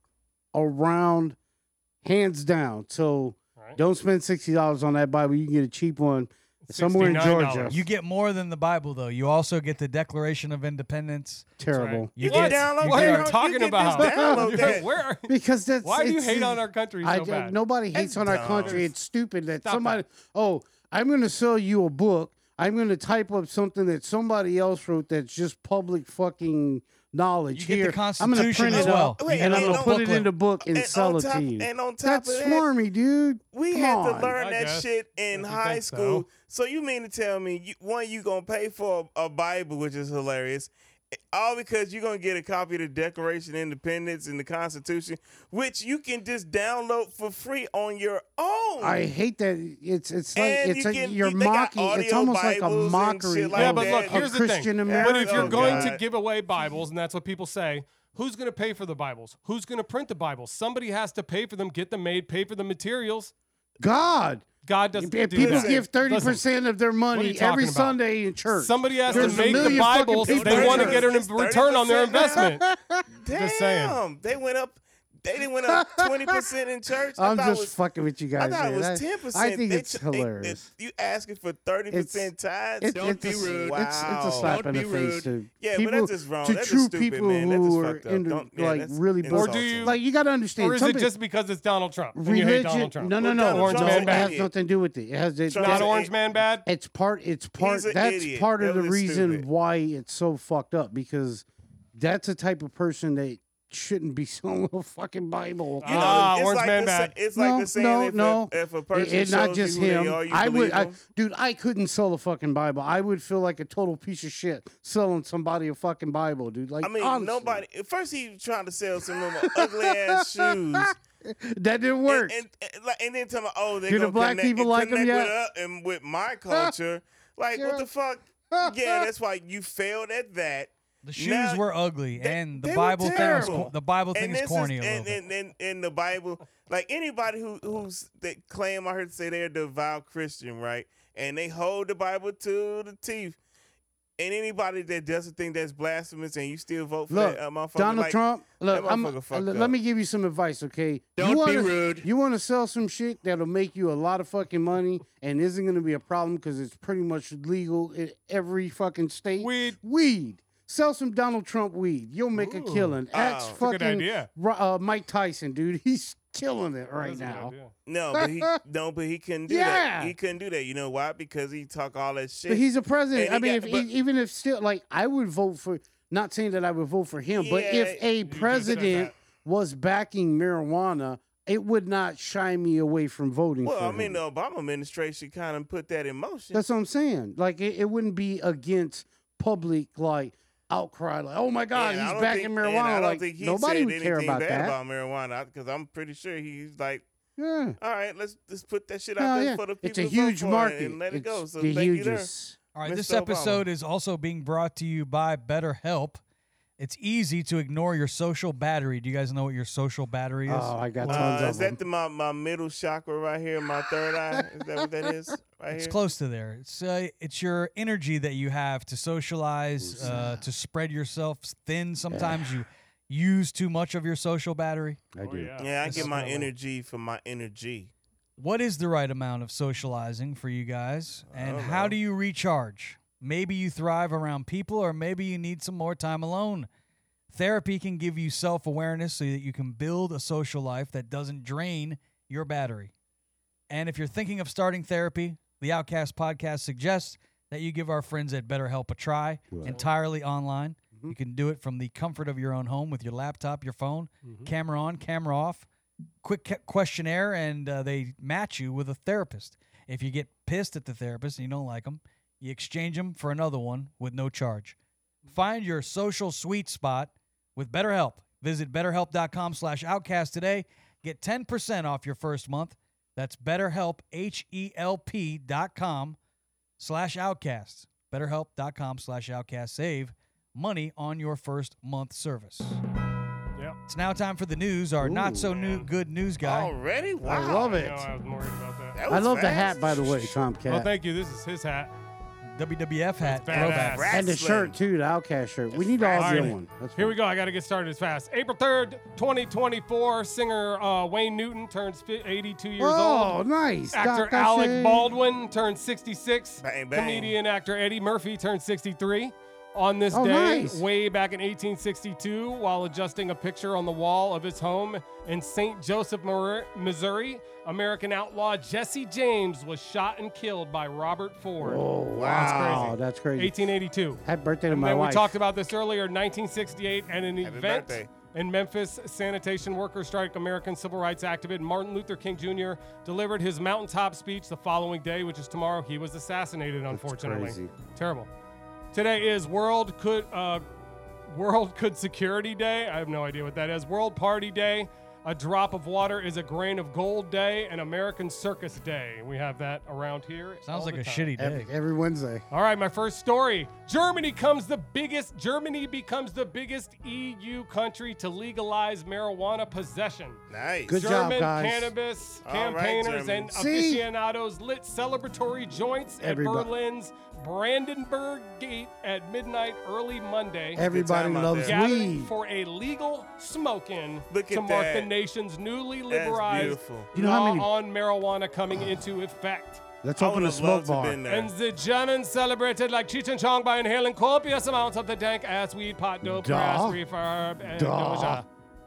[SPEAKER 4] around, hands down. So
[SPEAKER 2] Right.
[SPEAKER 4] don't spend sixty dollars on that Bible. You can get a cheap one somewhere in
[SPEAKER 2] sixty-nine
[SPEAKER 4] Georgia.
[SPEAKER 2] dollars.
[SPEAKER 1] You get more than the Bible, though. You also get the Declaration of Independence.
[SPEAKER 4] Terrible.
[SPEAKER 3] You
[SPEAKER 1] get-
[SPEAKER 3] can download.
[SPEAKER 1] you
[SPEAKER 2] What
[SPEAKER 1] get-
[SPEAKER 2] are
[SPEAKER 3] you
[SPEAKER 2] you
[SPEAKER 3] get
[SPEAKER 2] talking
[SPEAKER 3] this
[SPEAKER 2] about?
[SPEAKER 3] download that.
[SPEAKER 2] Where? Are,
[SPEAKER 4] Because that's
[SPEAKER 2] why do you
[SPEAKER 4] it's-
[SPEAKER 2] hate on our country so
[SPEAKER 4] I,
[SPEAKER 2] bad?
[SPEAKER 4] Nobody hates
[SPEAKER 3] That's
[SPEAKER 4] on our
[SPEAKER 3] dumb.
[SPEAKER 4] country. It's stupid that
[SPEAKER 2] Stop
[SPEAKER 4] somebody.
[SPEAKER 2] that.
[SPEAKER 4] Oh, I'm going to sell you a book. I'm going to type up something that somebody else wrote that's just public fucking knowledge.
[SPEAKER 1] You get the
[SPEAKER 4] Here, I'm going to
[SPEAKER 1] Constitution
[SPEAKER 4] print
[SPEAKER 1] as
[SPEAKER 4] it
[SPEAKER 1] well.
[SPEAKER 4] up
[SPEAKER 3] Wait,
[SPEAKER 4] and I'm
[SPEAKER 3] and
[SPEAKER 4] going to
[SPEAKER 3] on-
[SPEAKER 4] put it in the book and,
[SPEAKER 3] and
[SPEAKER 4] sell
[SPEAKER 3] on
[SPEAKER 4] it
[SPEAKER 3] top-
[SPEAKER 4] to you.
[SPEAKER 3] and on top
[SPEAKER 4] That's
[SPEAKER 3] of that,
[SPEAKER 4] swarmy, dude.
[SPEAKER 3] We
[SPEAKER 4] Come
[SPEAKER 3] had
[SPEAKER 4] on.
[SPEAKER 3] to learn
[SPEAKER 2] I
[SPEAKER 3] that
[SPEAKER 2] guess.
[SPEAKER 3] shit in
[SPEAKER 2] If you
[SPEAKER 3] high
[SPEAKER 2] think so.
[SPEAKER 3] school. So. you mean to tell me, you, one, you gonna pay for a, a Bible, which is hilarious, all because you're gonna get a copy of the Declaration of Independence and the Constitution, which you can just download for free on your own.
[SPEAKER 4] I hate that. It's it's like
[SPEAKER 3] And
[SPEAKER 4] it's
[SPEAKER 3] you
[SPEAKER 4] a,
[SPEAKER 3] can-
[SPEAKER 4] you're
[SPEAKER 3] you- they got
[SPEAKER 4] mocking. It's
[SPEAKER 3] audio
[SPEAKER 4] almost like a
[SPEAKER 3] Bibles and
[SPEAKER 4] mockery.
[SPEAKER 3] shit like
[SPEAKER 2] yeah,
[SPEAKER 4] of,
[SPEAKER 2] but look,
[SPEAKER 3] that.
[SPEAKER 2] here's
[SPEAKER 4] of
[SPEAKER 2] the
[SPEAKER 4] Christian
[SPEAKER 2] thing.
[SPEAKER 4] America.
[SPEAKER 2] But if you're
[SPEAKER 3] Oh,
[SPEAKER 2] going to
[SPEAKER 3] God.
[SPEAKER 2] give away Bibles, and that's what people say, who's going to pay for the Bibles? Who's going to print the Bibles? Somebody has to pay for them, get them made, pay for the materials.
[SPEAKER 4] God,
[SPEAKER 2] God doesn't
[SPEAKER 4] If
[SPEAKER 2] do
[SPEAKER 4] people
[SPEAKER 2] that.
[SPEAKER 4] give thirty
[SPEAKER 2] Listen,
[SPEAKER 4] percent of their
[SPEAKER 2] are
[SPEAKER 4] money
[SPEAKER 2] you talking
[SPEAKER 4] every
[SPEAKER 2] about?
[SPEAKER 4] Sunday in church.
[SPEAKER 2] Somebody has
[SPEAKER 4] There's
[SPEAKER 2] to
[SPEAKER 4] a
[SPEAKER 2] make the
[SPEAKER 4] million fucking
[SPEAKER 2] Bibles.
[SPEAKER 4] people
[SPEAKER 2] They want to
[SPEAKER 3] there.
[SPEAKER 2] get a
[SPEAKER 3] It's
[SPEAKER 2] return on their
[SPEAKER 3] thirty percent
[SPEAKER 2] investment.
[SPEAKER 3] Damn,
[SPEAKER 2] Just saying.
[SPEAKER 3] they went up. They didn't went up twenty percent in church. I
[SPEAKER 4] I'm
[SPEAKER 3] thought it
[SPEAKER 4] just
[SPEAKER 3] was,
[SPEAKER 4] fucking with you
[SPEAKER 3] I
[SPEAKER 4] guys.
[SPEAKER 3] thought it
[SPEAKER 4] man.
[SPEAKER 3] was ten percent.
[SPEAKER 4] I think it's hilarious.
[SPEAKER 3] you asking for thirty percent tithes?
[SPEAKER 4] It-
[SPEAKER 3] Don't
[SPEAKER 4] it's,
[SPEAKER 3] be
[SPEAKER 4] a,
[SPEAKER 3] rude.
[SPEAKER 4] it's, it's a
[SPEAKER 3] Wow.
[SPEAKER 4] slap
[SPEAKER 3] Don't
[SPEAKER 4] in the
[SPEAKER 3] be
[SPEAKER 4] face
[SPEAKER 3] rude.
[SPEAKER 4] to
[SPEAKER 3] Yeah, but
[SPEAKER 4] people,
[SPEAKER 3] that's just wrong.
[SPEAKER 4] to
[SPEAKER 3] That's
[SPEAKER 4] true
[SPEAKER 3] just stupid,
[SPEAKER 4] people
[SPEAKER 3] man. That's
[SPEAKER 4] who
[SPEAKER 3] just
[SPEAKER 4] are
[SPEAKER 3] fucked up.
[SPEAKER 4] into,
[SPEAKER 3] Don't- yeah,
[SPEAKER 4] like
[SPEAKER 3] that's
[SPEAKER 4] really.
[SPEAKER 2] Or
[SPEAKER 3] insulting.
[SPEAKER 2] do you?
[SPEAKER 4] Like you got to understand.
[SPEAKER 2] Or is
[SPEAKER 4] some
[SPEAKER 2] it
[SPEAKER 4] pe-
[SPEAKER 2] just because it's Donald Trump and you hate
[SPEAKER 4] religion?
[SPEAKER 2] Donald Trump?
[SPEAKER 4] No, no,
[SPEAKER 3] Well,
[SPEAKER 4] no.
[SPEAKER 3] Donald
[SPEAKER 2] Orange
[SPEAKER 3] Trump's
[SPEAKER 2] Man
[SPEAKER 3] an
[SPEAKER 4] It has
[SPEAKER 3] idiot.
[SPEAKER 4] nothing to do with it. It has. It,
[SPEAKER 3] Trump's
[SPEAKER 2] Not
[SPEAKER 3] an
[SPEAKER 2] Orange
[SPEAKER 3] idiot.
[SPEAKER 2] Man bad?
[SPEAKER 4] It's part. It's part.
[SPEAKER 3] an
[SPEAKER 4] That's
[SPEAKER 3] idiot.
[SPEAKER 4] part of
[SPEAKER 3] That
[SPEAKER 4] the
[SPEAKER 3] was
[SPEAKER 4] reason
[SPEAKER 3] stupid.
[SPEAKER 4] why it's so fucked up because that's the type of person that shouldn't be selling a fucking Bible.
[SPEAKER 3] You know,
[SPEAKER 2] Ah,
[SPEAKER 3] it's
[SPEAKER 2] Orange
[SPEAKER 3] like
[SPEAKER 2] Man
[SPEAKER 3] the,
[SPEAKER 2] bad.
[SPEAKER 3] It's like
[SPEAKER 4] no,
[SPEAKER 3] the saying
[SPEAKER 4] no,
[SPEAKER 3] if,
[SPEAKER 4] no.
[SPEAKER 3] A, if a
[SPEAKER 4] It-
[SPEAKER 3] person
[SPEAKER 4] it's not
[SPEAKER 3] shows
[SPEAKER 4] just
[SPEAKER 3] you who
[SPEAKER 4] him.
[SPEAKER 3] they are, you
[SPEAKER 4] I would,
[SPEAKER 3] believe
[SPEAKER 4] I,
[SPEAKER 3] them.
[SPEAKER 4] dude. I couldn't sell a fucking Bible. I would feel like a total piece of shit selling somebody a fucking Bible, dude. Like,
[SPEAKER 3] I mean,
[SPEAKER 4] honestly.
[SPEAKER 3] nobody. At first, he was trying to sell some of them ugly ass shoes.
[SPEAKER 4] That didn't work.
[SPEAKER 3] And, and, and, like, and then tell me, oh, they
[SPEAKER 4] Do
[SPEAKER 3] gonna
[SPEAKER 4] the black
[SPEAKER 3] connect,
[SPEAKER 4] people like 'em
[SPEAKER 3] connect
[SPEAKER 4] yet?
[SPEAKER 3] with us and with my culture. Like, what the fuck? Yeah, that's why you failed at that.
[SPEAKER 1] The shoes
[SPEAKER 3] Now-
[SPEAKER 1] were ugly,
[SPEAKER 3] They-
[SPEAKER 1] and the
[SPEAKER 3] they were
[SPEAKER 1] Bible thing is
[SPEAKER 3] terrible.
[SPEAKER 1] co- the Bible thing
[SPEAKER 3] And
[SPEAKER 1] is
[SPEAKER 3] this
[SPEAKER 1] corny a
[SPEAKER 3] is,
[SPEAKER 1] little
[SPEAKER 3] and,
[SPEAKER 1] bit.
[SPEAKER 3] and, and, and the Bible, like anybody who who's that claim, I heard say they're devout Christian, right? And they hold the Bible to the teeth. And anybody that doesn't think that's blasphemous and you still vote for
[SPEAKER 4] Look,
[SPEAKER 3] that uh, motherfucker,
[SPEAKER 4] Donald
[SPEAKER 3] like,
[SPEAKER 4] Trump. Look,
[SPEAKER 3] that
[SPEAKER 4] I'm,
[SPEAKER 3] motherfucker fucked
[SPEAKER 4] let
[SPEAKER 3] up.
[SPEAKER 4] me give you some advice, okay?
[SPEAKER 6] Don't
[SPEAKER 4] you wanna,
[SPEAKER 6] be rude.
[SPEAKER 4] You want to sell some shit that'll make you a lot of fucking money and isn't going to be a problem because it's pretty much legal in every fucking state.
[SPEAKER 2] Weed.
[SPEAKER 4] Weed. Sell some Donald Trump weed. You'll make a killing. Ask
[SPEAKER 3] Oh.
[SPEAKER 2] That's a good
[SPEAKER 4] fucking
[SPEAKER 2] idea.
[SPEAKER 4] Ro- uh, Mike Tyson, dude. He's killing it right
[SPEAKER 2] That's a good
[SPEAKER 4] now.
[SPEAKER 2] idea.
[SPEAKER 3] No, but he no, but he couldn't do
[SPEAKER 4] Yeah.
[SPEAKER 3] that. He couldn't do that. You know why? Because he talk all that shit.
[SPEAKER 4] But he's a president.
[SPEAKER 3] And he
[SPEAKER 4] I mean,
[SPEAKER 3] got-
[SPEAKER 4] if,
[SPEAKER 3] but-
[SPEAKER 4] e- even if still, like, I would vote for, not saying that I would vote for him, but
[SPEAKER 3] Yeah,
[SPEAKER 4] if a
[SPEAKER 3] you just said
[SPEAKER 4] president
[SPEAKER 3] that.
[SPEAKER 4] was backing marijuana, it would not shy me away from voting
[SPEAKER 3] well,
[SPEAKER 4] for
[SPEAKER 3] I
[SPEAKER 4] him.
[SPEAKER 3] mean, the Obama administration kind of put that in motion.
[SPEAKER 4] That's what I'm saying. Like, it, it wouldn't be against public, like, outcry, like, oh my God,
[SPEAKER 3] And I
[SPEAKER 4] he's
[SPEAKER 3] don't
[SPEAKER 4] backing
[SPEAKER 3] think- and
[SPEAKER 4] marijuana.
[SPEAKER 3] I don't
[SPEAKER 4] like,
[SPEAKER 3] think he
[SPEAKER 4] nobody
[SPEAKER 3] said
[SPEAKER 4] would care
[SPEAKER 3] anything
[SPEAKER 4] about
[SPEAKER 3] bad
[SPEAKER 4] that.
[SPEAKER 3] about marijuana because I'm pretty sure he's like,
[SPEAKER 4] yeah.
[SPEAKER 3] all right, let's just put that shit out
[SPEAKER 4] Hell
[SPEAKER 3] there
[SPEAKER 4] yeah.
[SPEAKER 3] for the people
[SPEAKER 4] It's a
[SPEAKER 3] to vote
[SPEAKER 4] huge
[SPEAKER 3] for it
[SPEAKER 4] market.
[SPEAKER 3] and let it
[SPEAKER 4] it's
[SPEAKER 3] go. So
[SPEAKER 4] the
[SPEAKER 3] thank you there.
[SPEAKER 4] hugest.
[SPEAKER 1] All right, this
[SPEAKER 3] Mister Obama.
[SPEAKER 1] episode is also being brought to you by BetterHelp. It's easy to ignore your social battery. Do you guys know what your social battery is?
[SPEAKER 4] Oh, I got tons
[SPEAKER 3] Uh,
[SPEAKER 4] of
[SPEAKER 3] is
[SPEAKER 4] them.
[SPEAKER 3] that the, my, my middle chakra right here, my third eye? Is that what that is? Right
[SPEAKER 1] It's
[SPEAKER 3] here?
[SPEAKER 1] close to there. It's uh, it's your energy that you have to socialize, uh, to spread yourself thin. Sometimes you use too much of your social battery.
[SPEAKER 4] I
[SPEAKER 2] Oh,
[SPEAKER 4] do.
[SPEAKER 2] yeah.
[SPEAKER 3] Yeah, I
[SPEAKER 2] That's
[SPEAKER 3] get my
[SPEAKER 2] normal.
[SPEAKER 3] energy from my energy.
[SPEAKER 1] What is the right amount of socializing for you guys? And
[SPEAKER 3] don't
[SPEAKER 1] how
[SPEAKER 3] know.
[SPEAKER 1] do you recharge? Maybe you thrive around people, or maybe you need some more time alone. Therapy can give you self-awareness so that you can build a social life that doesn't drain your battery. And if you're thinking of starting therapy, the Outcast podcast suggests that you give our friends at BetterHelp a try, entirely online. You can do it from the comfort of your own home with your laptop, your phone, camera on, camera off, quick ke- questionnaire, and uh, they match you with a therapist. If you get pissed at the therapist and you don't like them, you exchange them for another one with no charge. Find your social sweet spot with BetterHelp. Visit betterhelp.com slash outcast today. Get ten percent off your first month. That's BetterHelp, H-E-L-P dot com slash outcast. BetterHelp.com slash outcast. Save money on your first month service.
[SPEAKER 2] Yep.
[SPEAKER 1] It's now time for the news, our
[SPEAKER 4] Ooh,
[SPEAKER 1] not-so-new good news guy.
[SPEAKER 3] Already? Wow.
[SPEAKER 4] I love
[SPEAKER 2] I
[SPEAKER 4] it.
[SPEAKER 2] know, I was worried about that.
[SPEAKER 3] That
[SPEAKER 4] I
[SPEAKER 3] was
[SPEAKER 4] love the
[SPEAKER 3] fast.
[SPEAKER 4] hat, by the way, Tomcat.
[SPEAKER 2] Well, thank you. This is his hat.
[SPEAKER 1] W W F hat.
[SPEAKER 2] That's
[SPEAKER 1] throwback.
[SPEAKER 2] badass.
[SPEAKER 4] And the
[SPEAKER 3] Wrestling.
[SPEAKER 4] shirt, too, the Outcast shirt. We need to all
[SPEAKER 3] All
[SPEAKER 4] get
[SPEAKER 2] right.
[SPEAKER 4] one. That's
[SPEAKER 2] Here we
[SPEAKER 4] fine.
[SPEAKER 2] go. I got to get started as fast. April third, twenty twenty-four, singer uh, Wayne Newton turns fi- eighty-two years
[SPEAKER 4] Oh,
[SPEAKER 2] old.
[SPEAKER 4] nice.
[SPEAKER 2] Actor
[SPEAKER 4] Doctor
[SPEAKER 2] Alec
[SPEAKER 4] Shea.
[SPEAKER 2] Baldwin turns sixty-six.
[SPEAKER 3] Bang, bang.
[SPEAKER 2] Comedian actor Eddie Murphy turns sixty-three. On this
[SPEAKER 4] Oh,
[SPEAKER 2] day,
[SPEAKER 4] nice.
[SPEAKER 2] way back in eighteen sixty-two, while adjusting a picture on the wall of his home in Saint Joseph, Mir- Missouri, American outlaw Jesse James was shot and killed by Robert Ford.
[SPEAKER 4] Oh,
[SPEAKER 2] That's
[SPEAKER 4] wow.
[SPEAKER 2] crazy.
[SPEAKER 4] That's crazy.
[SPEAKER 2] eighteen eighty-two.
[SPEAKER 4] Happy birthday to
[SPEAKER 2] And
[SPEAKER 4] my
[SPEAKER 2] then
[SPEAKER 4] wife.
[SPEAKER 2] we talked about this earlier, nineteen sixty-eight, and an
[SPEAKER 3] Happy
[SPEAKER 2] event
[SPEAKER 3] birthday.
[SPEAKER 2] in Memphis, sanitation workers strike. American civil rights activist Martin Luther King Junior delivered his mountaintop speech the following day, which is tomorrow. He was assassinated, unfortunately.
[SPEAKER 4] crazy.
[SPEAKER 2] Terrible. Today is World Could uh, World Could Security Day. I have no idea what that is. World Party Day. A drop of water is a grain of gold day, and American Circus Day. We have that around here.
[SPEAKER 1] Sounds
[SPEAKER 2] all
[SPEAKER 1] like
[SPEAKER 2] the
[SPEAKER 1] a
[SPEAKER 2] time.
[SPEAKER 1] shitty day.
[SPEAKER 4] Every, every Wednesday.
[SPEAKER 2] All right, my first story. Germany comes the biggest Germany becomes the biggest E U country to legalize marijuana possession.
[SPEAKER 3] Nice.
[SPEAKER 4] Good job,
[SPEAKER 2] German
[SPEAKER 4] guys.
[SPEAKER 2] cannabis
[SPEAKER 3] All right,
[SPEAKER 2] campaigners
[SPEAKER 3] Germany.
[SPEAKER 2] and
[SPEAKER 4] See?
[SPEAKER 2] aficionados lit celebratory joints at
[SPEAKER 4] Everybody.
[SPEAKER 2] Berlin's Brandenburg Gate at midnight early Monday.
[SPEAKER 4] Everybody
[SPEAKER 3] time out
[SPEAKER 4] loves
[SPEAKER 3] there.
[SPEAKER 2] gathered
[SPEAKER 4] weed.
[SPEAKER 2] for a legal smoke-in
[SPEAKER 3] Look
[SPEAKER 2] to
[SPEAKER 3] at
[SPEAKER 2] mark
[SPEAKER 3] that.
[SPEAKER 2] the nation's newly
[SPEAKER 3] That's
[SPEAKER 2] liberalized
[SPEAKER 3] beautiful.
[SPEAKER 4] You know how
[SPEAKER 2] law
[SPEAKER 4] many-
[SPEAKER 2] on marijuana coming into effect.
[SPEAKER 4] Let's
[SPEAKER 3] I
[SPEAKER 4] open
[SPEAKER 3] would
[SPEAKER 4] a
[SPEAKER 3] have
[SPEAKER 4] smoke
[SPEAKER 3] loved to
[SPEAKER 4] bar.
[SPEAKER 3] been there.
[SPEAKER 2] And the Germans celebrated like Cheech and Chong by inhaling copious amounts of the dank ass weed, pot, dope,
[SPEAKER 4] Duh.
[SPEAKER 2] grass, reverb, and
[SPEAKER 4] Duh.
[SPEAKER 2] doja.